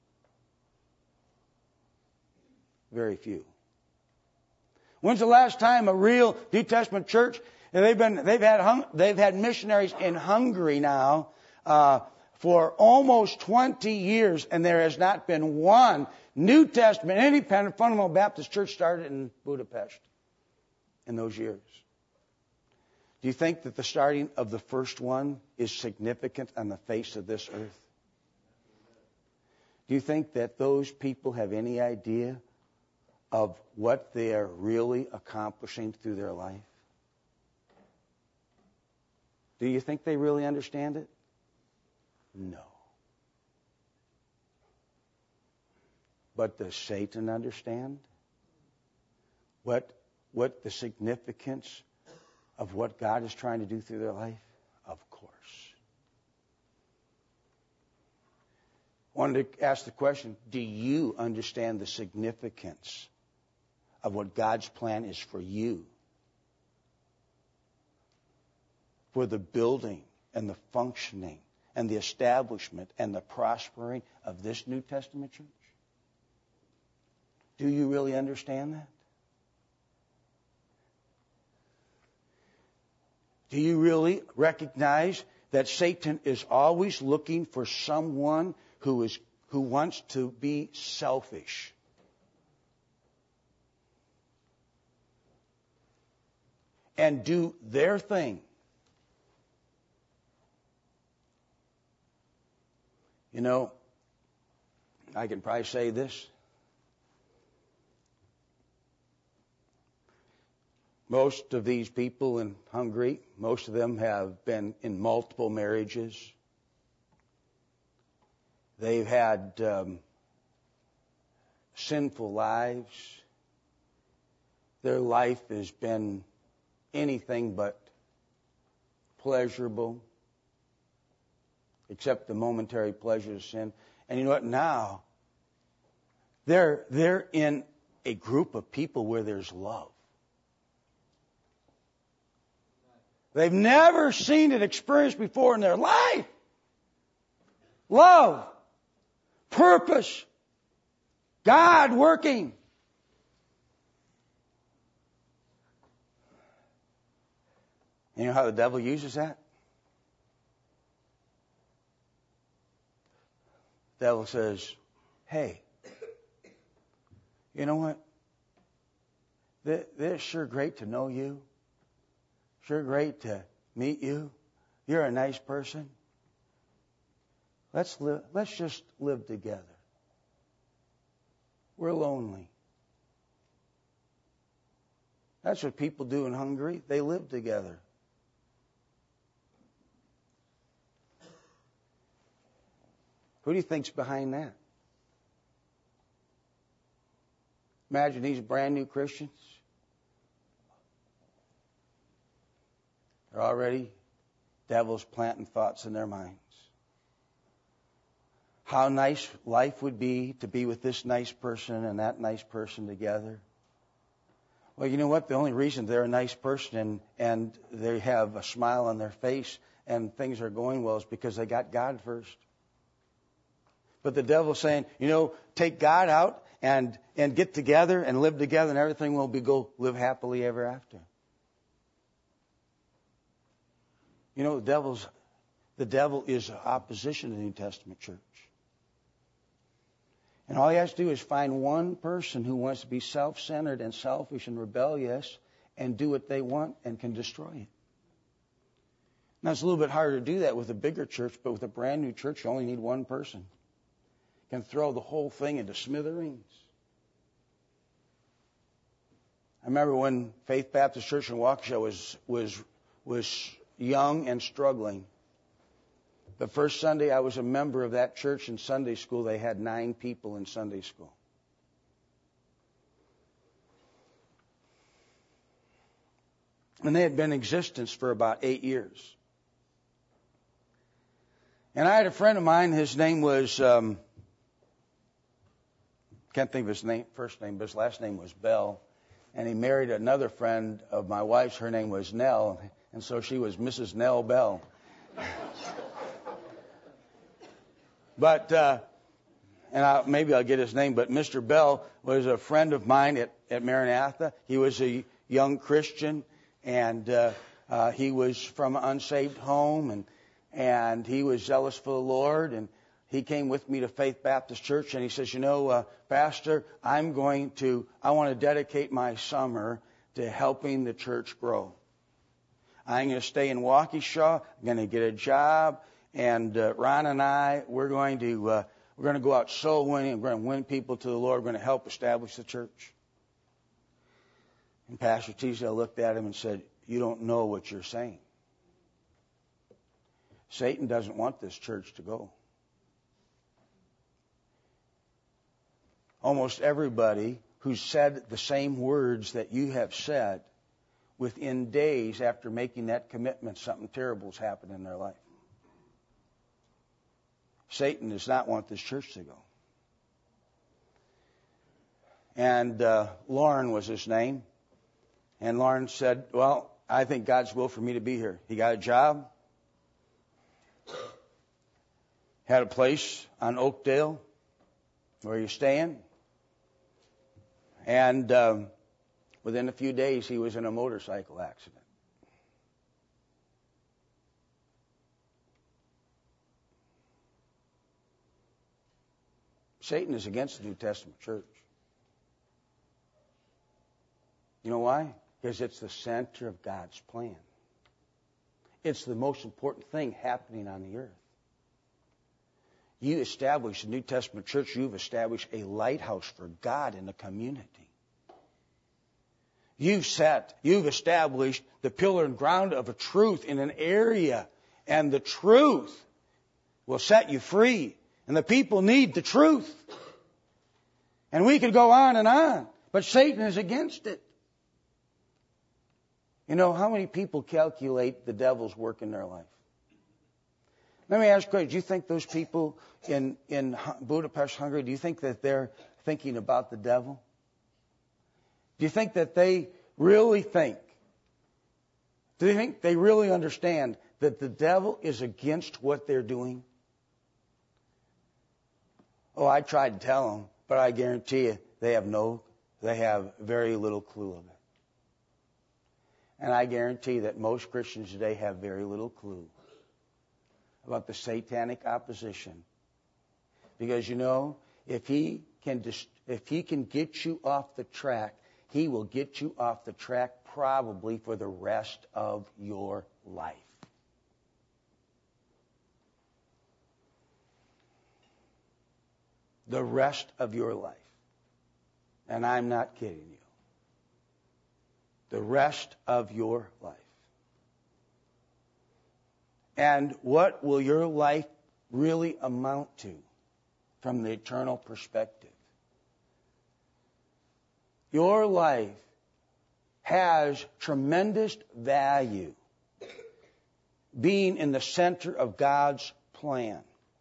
Very few. When's the last time a real New Testament church? And they've been, they've had, they've had missionaries in Hungary now uh, for almost twenty years, and there has not been one New Testament, independent, fundamental Baptist church started in Budapest in those years. Do you think that the starting of the first one is significant on the face of this earth? Do you think that those people have any idea of what they are really accomplishing through their life? Do you think they really understand it? No. But does Satan understand what, what the significance of what God is trying to do through their life? Of course. I wanted to ask the question, do you understand the significance of what God's plan is for you? For the building and the functioning and the establishment and the prospering of this New Testament church? Do you really understand that? Do you really recognize that Satan is always looking for someone who is who wants to be selfish? And do their thing. You know, I can probably say this. Most of these people in Hungary, most of them have been in multiple marriages. They've had um, sinful lives. Their life has been anything but pleasurable, except the momentary pleasure of sin. And you know what? Now, they're, they're in a group of people where there's love. They've never seen it experienced before in their life. Love. Purpose. God working. You know how the devil uses that? The devil says, hey, you know what? This is sure great to know you. Sure great to meet you. You're a nice person. Let's live, let's just live together. We're lonely. That's what people do in Hungary. They live together. Who do you think's behind that? Imagine these brand new Christians. They're already devils planting thoughts in their minds. How nice life would be to be with this nice person and that nice person together. Well, you know what? The only reason they're a nice person and, and they have a smile on their face and things are going well is because they got God first. But the devil's saying, you know, take God out and, and get together and live together and everything will be go live happily ever after. You know, the devil's, the devil is opposition to the New Testament church. And all he has to do is find one person who wants to be self-centered and selfish and rebellious and do what they want and can destroy it. Now, it's a little bit harder to do that with a bigger church, but with a brand new church, you only need one person. Can throw the whole thing into smithereens. I remember when Faith Baptist Church in Waukesha was was was young and struggling. The first Sunday I was a member of that church in Sunday school, they had nine people in Sunday school. And they had been in existence for about eight years. And I had a friend of mine, his name was, um, can't think of his name, first name, but his last name was Bell. And he married another friend of my wife's, her name was Nell, and so she was Missus Nell Bell. But, uh, and I, maybe I'll get his name, but Mister Bell was a friend of mine at, at Maranatha. He was a young Christian, and uh, uh, he was from an unsaved home, and and he was zealous for the Lord, and he came with me to Faith Baptist Church, and he says, you know, uh, Pastor, I'm going to, I want to dedicate my summer to helping the church grow. I'm going to stay in Waukesha, I'm going to get a job, and uh, Ron and I, we're going to, uh, we're going to go out soul winning, we're going to win people to the Lord, we're going to help establish the church. And Pastor Teasdale looked at him and said, you don't know what you're saying. Satan doesn't want this church to go. Almost everybody who said the same words that you have said, within days after making that commitment, something terrible has happened in their life. Satan does not want this church to go. And uh, Lauren was his name. And Lauren said, well, I think God's will for me to be here. He got a job. Had a place on Oakdale where he's staying. And um, within a few days, he was in a motorcycle accident. Satan is against the New Testament church. You know why? Because it's the center of God's plan. It's the most important thing happening on the earth. You establish a New Testament church, you've established a lighthouse for God in the community. You've set, you've established the pillar and ground of a truth in an area, and the truth will set you free. And the people need the truth. And we could go on and on, but Satan is against it. You know, how many people calculate the devil's work in their life? Let me ask you, do you think those people in, in Budapest, Hungary, do you think that they're thinking about the devil? Do you think that they really think, do you think they really understand that the devil is against what they're doing? Oh, I tried to tell them, but I guarantee you they have no, they have very little clue of it. And I guarantee that most Christians today have very little clue about the satanic opposition. Because, you know, if he can dis- if he can get you off the track, he will get you off the track probably for the rest of your life. The rest of your life. And I'm not kidding you. The rest of your life. And what will your life really amount to from the eternal perspective? Your life has tremendous value being in the center of God's plan.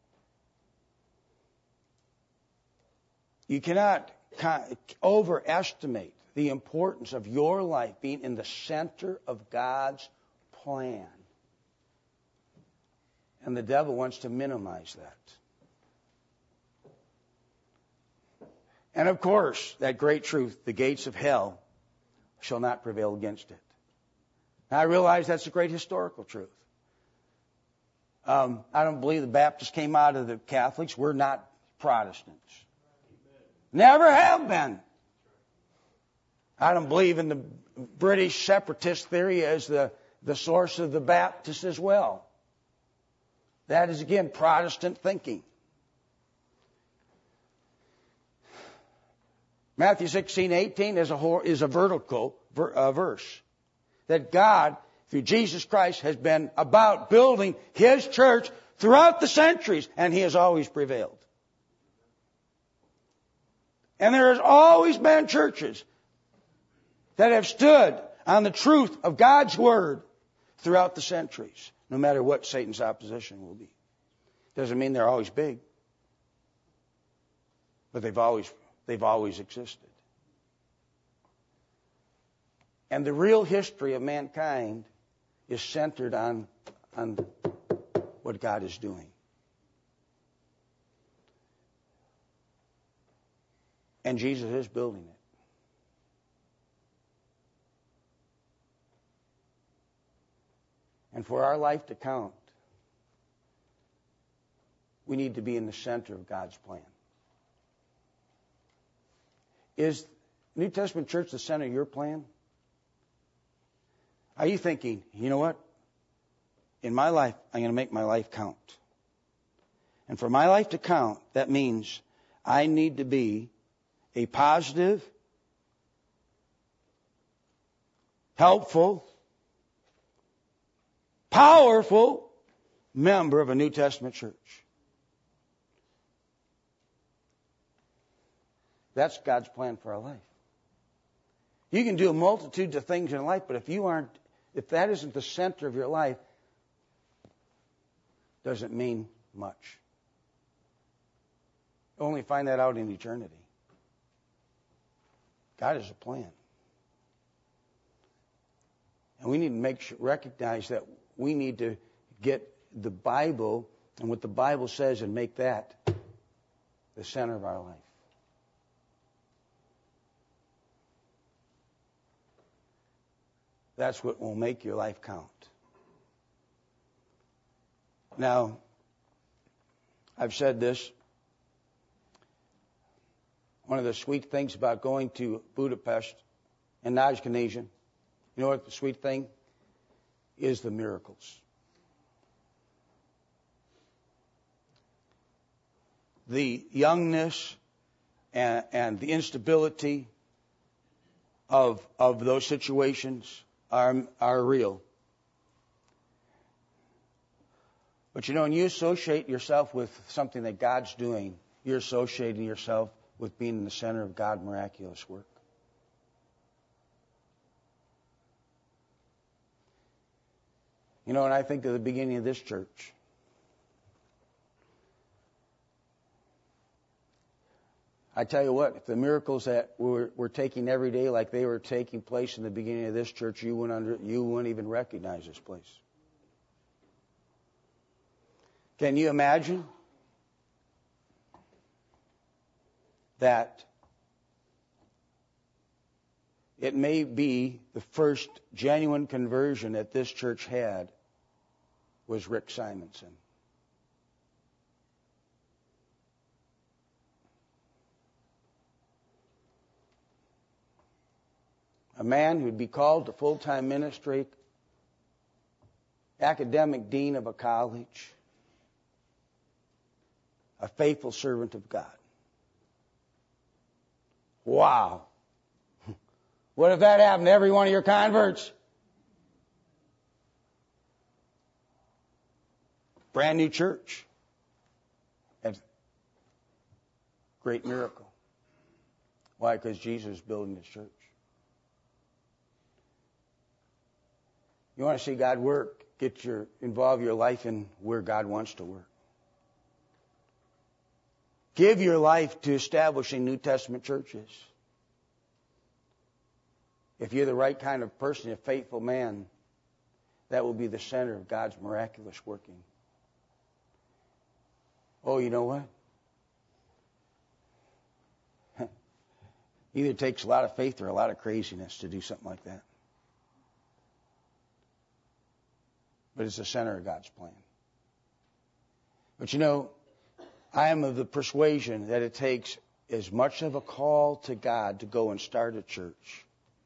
You cannot overestimate the importance of your life being in the center of God's plan. And the devil wants to minimize that. And of course, that great truth, the gates of hell shall not prevail against it. Now, I realize that's a great historical truth. Um, I don't believe the Baptists came out of the Catholics. We're not Protestants. Never have been. I don't believe in the British separatist theory as the, the source of the Baptists as well. That is, again, Protestant thinking. Matthew sixteen eighteen is a, is a vertical ver, uh, verse. That God, through Jesus Christ, has been about building His church throughout the centuries, and He has always prevailed. And there has always been churches that have stood on the truth of God's Word throughout the centuries, no matter what Satan's opposition will be. Doesn't mean they're always big, but they've always they've always existed. And the real history of mankind is centered on, on what God is doing. And Jesus is building it. And for our life to count, we need to be in the center of God's plan. Is New Testament church the center of your plan? Are you thinking, you know what? In my life, I'm going to make my life count. And for my life to count, that means I need to be a positive, helpful, powerful member of a New Testament church. That's God's plan for our life. You can do a multitude of things in life, but if you aren't, if that isn't the center of your life, it doesn't mean much. You'll only find that out in eternity. God has a plan. And we need to make sure, recognize that we need to get the Bible and what the Bible says and make that the center of our life. That's what will make your life count. Now, I've said this. One of the sweet things about going to Budapest and Nagy, you know what the sweet thing is? The miracles. The youngness and, and the instability of, of those situations are, are real. But you know, when you associate yourself with something that God's doing, you're associating yourself with being in the center of God's miraculous work. You know, when I think of the beginning of this church, I tell you what, if the miracles that we're, we're taking every day like they were taking place in the beginning of this church, you wouldn't, under, you wouldn't even recognize this place. Can you imagine that it may be the first genuine conversion that this church had was Rick Simonson? A man who would be called to full-time ministry, academic dean of a college, a faithful servant of God. Wow. What if that happened to every one of your converts? Brand new church. That's a great miracle. Why? Because Jesus is building His church. You want to see God work? Get your involve your life in where God wants to work. Give your life to establishing New Testament churches. If you're the right kind of person, a faithful man, that will be the center of God's miraculous working. Oh, you know what? Either it takes a lot of faith or a lot of craziness to do something like that. But it's the center of God's plan. But you know, I am of the persuasion that it takes as much of a call to God to go and start a church.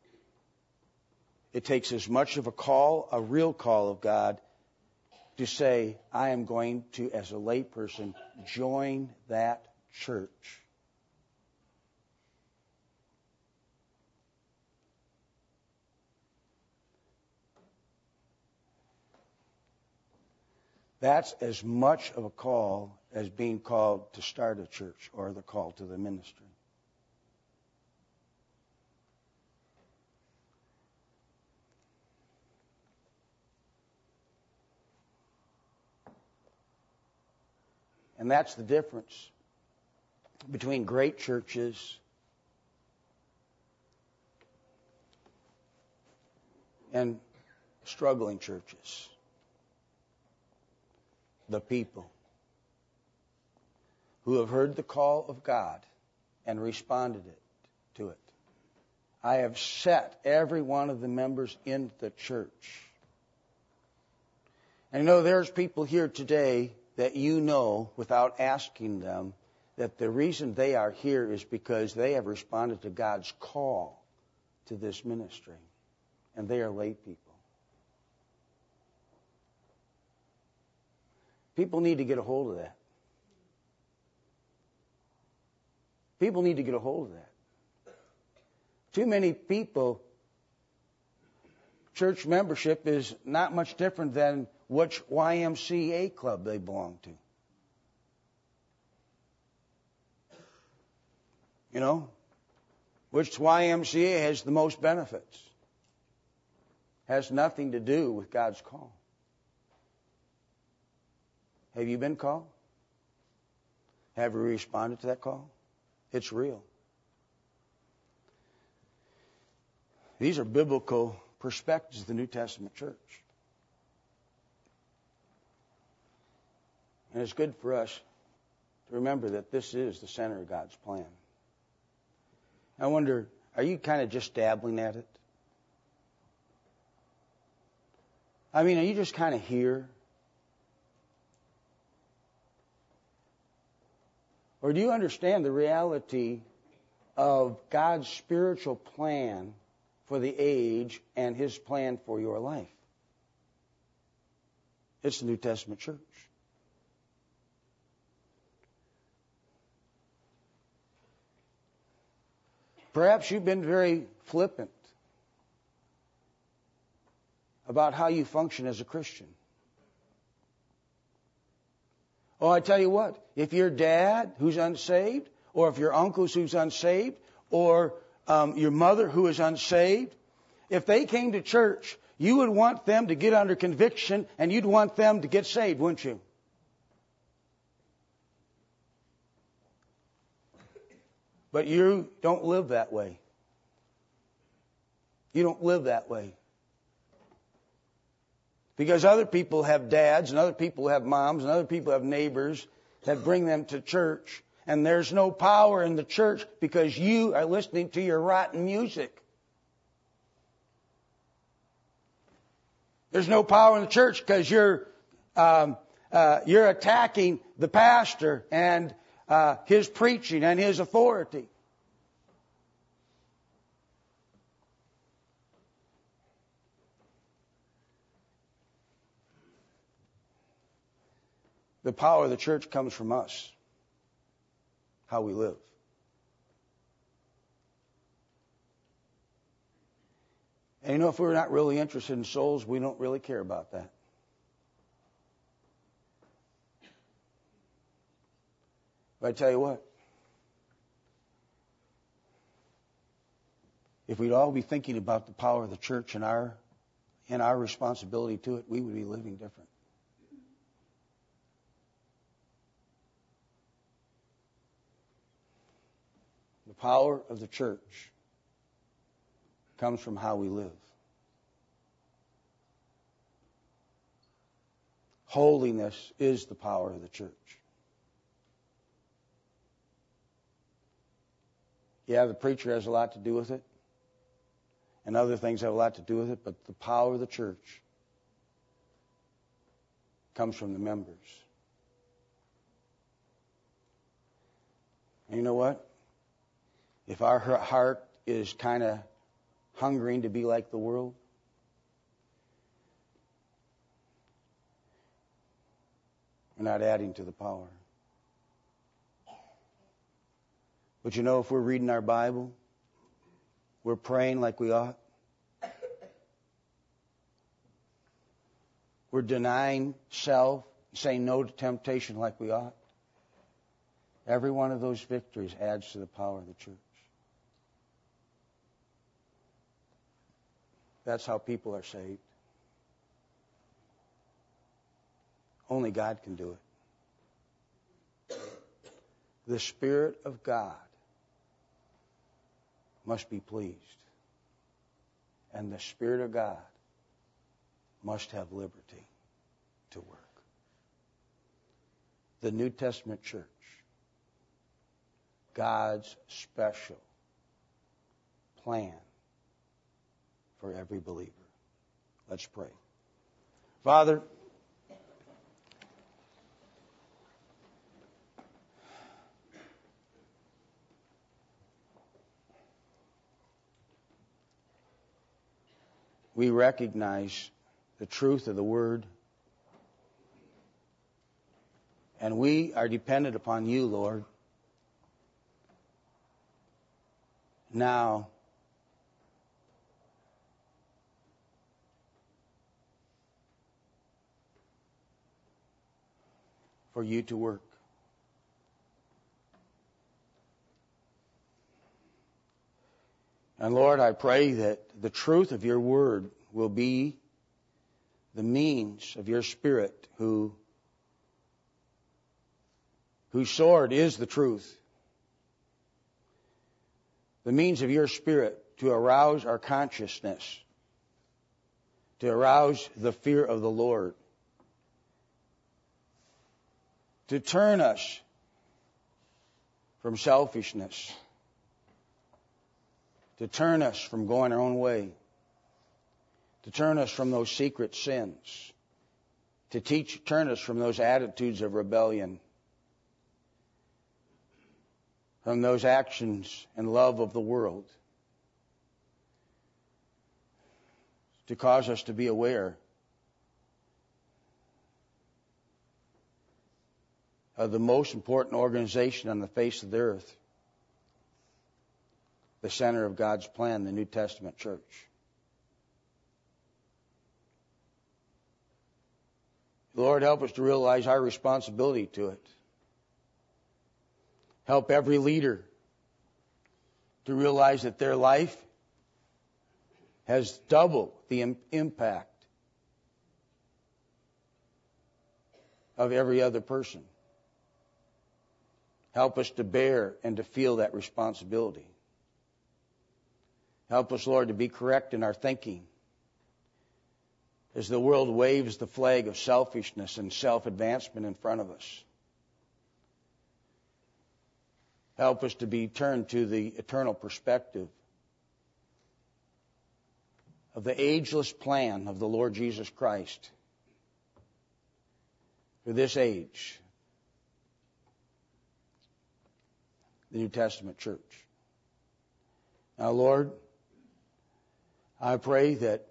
It takes as much of a call, a real call of God, to say, I am going to, as a layperson, join that church. That's as much of a call as being called to start a church or the call to the ministry. And that's the difference between great churches and struggling churches. The people who have heard the call of God and responded it, to it. I have set every one of the members in the church. And you know, there's people here today that you know without asking them that the reason they are here is because they have responded to God's call to this ministry. And they are lay people. People need to get a hold of that. People need to get a hold of that. Too many people, church membership is not much different than which Y M C A club they belong to. You know, which Y M C A has the most benefits. Has nothing to do with God's call. Have you been called? Have you responded to that call? It's real. These are biblical perspectives of the New Testament church. And it's good for us to remember that this is the center of God's plan. I wonder, are you kind of just dabbling at it? I mean, are you just kind of here? Or do you understand the reality of God's spiritual plan for the age and His plan for your life? It's the New Testament church. Perhaps you've been very flippant about how you function as a Christian. Oh, I tell you what, if your dad who's unsaved, or if your uncle who's unsaved, or um, your mother who is unsaved, if they came to church, you would want them to get under conviction and you'd want them to get saved, wouldn't you? But you don't live that way. You don't live that way. Because other people have dads, and other people have moms, and other people have neighbors that bring them to church. And there's no power in the church because you are listening to your rotten music. There's no power in the church because you're um, uh, you're attacking the pastor and uh, his preaching and his authority. The power of the church comes from us, how we live. And you know, if we're not really interested in souls, we don't really care about that. But I tell you what, if we'd all be thinking about the power of the church and our and our responsibility to it, we would be living different. The power of the church comes from how we live. Holiness is the power of the church. Yeah, the preacher has a lot to do with it, and other things have a lot to do with it, but the power of the church comes from the members. And you know what? If our heart is kind of hungering to be like the world, we're not adding to the power. But you know, if we're reading our Bible, we're praying like we ought, we're denying self, saying no to temptation like we ought, every one of those victories adds to the power of the church. That's how people are saved. Only God can do it. The Spirit of God must be pleased. And the Spirit of God must have liberty to work. The New Testament church, God's special plan for every believer. Let's pray. Father, we recognize the truth of the Word, and we are dependent upon you, Lord, now for you to work. And Lord, I pray that the truth of your word will be the means of your Spirit, who whose sword is the truth. The means of your Spirit to arouse our consciousness, to arouse the fear of the Lord, to turn us from selfishness, to turn us from going our own way, to turn us from those secret sins, to teach, turn us from those attitudes of rebellion, from those actions and love of the world, to cause us to be aware of the most important organization on the face of the earth, the center of God's plan, the New Testament church. Lord, help us to realize our responsibility to it. Help every leader to realize that their life has double the im- impact of every other person. Help us to bear and to feel that responsibility. Help us, Lord, to be correct in our thinking as the world waves the flag of selfishness and self-advancement in front of us. Help us to be turned to the eternal perspective of the ageless plan of the Lord Jesus Christ for this age, the New Testament church. Now, Lord, I pray that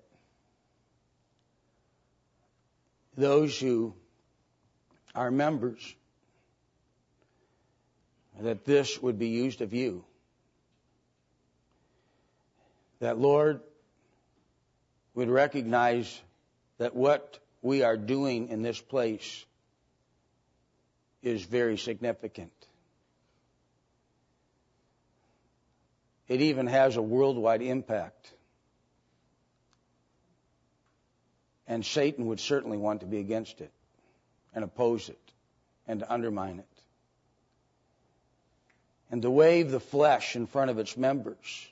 those who are members, that this would be used of you. That, Lord, would recognize that what we are doing in this place is very significant. It even has a worldwide impact. And Satan would certainly want to be against it and oppose it and to undermine it, and to wave the flesh in front of its members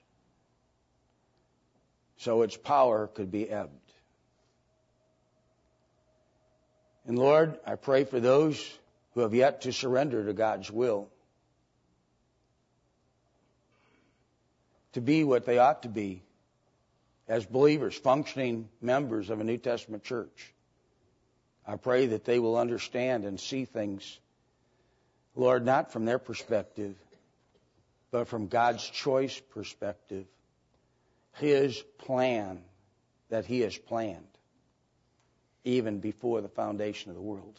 so its power could be ebbed. And Lord, I pray for those who have yet to surrender to God's will, to be what they ought to be as believers, functioning members of a New Testament church. I pray that they will understand and see things, Lord, not from their perspective, but from God's choice perspective, His plan that He has planned even before the foundation of the world.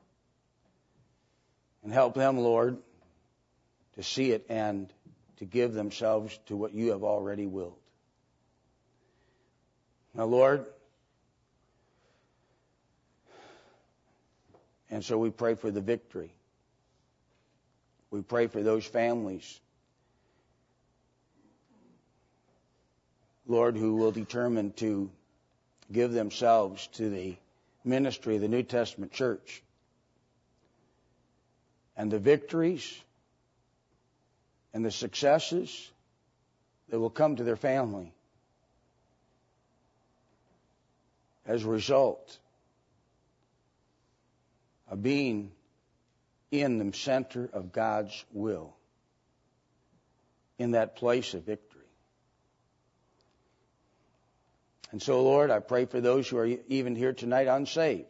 And help them, Lord, to see it and to give themselves to what You have already willed. Now, Lord, and so we pray for the victory. We pray for those families, Lord, who will determine to give themselves to the ministry of the New Testament church. And the victories and the successes that will come to their family as a result of being in the center of God's will, in that place of victory. And so, Lord, I pray for those who are even here tonight unsaved,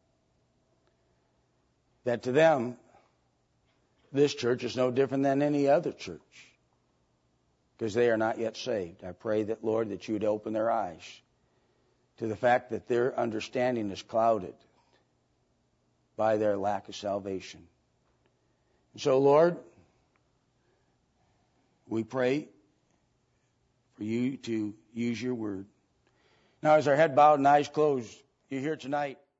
that to them, this church is no different than any other church, because they are not yet saved. I pray that, Lord, that You would open their eyes to the fact that their understanding is clouded by their lack of salvation. And so, Lord, we pray for You to use Your word. Now, as our head bowed and eyes closed, you're here tonight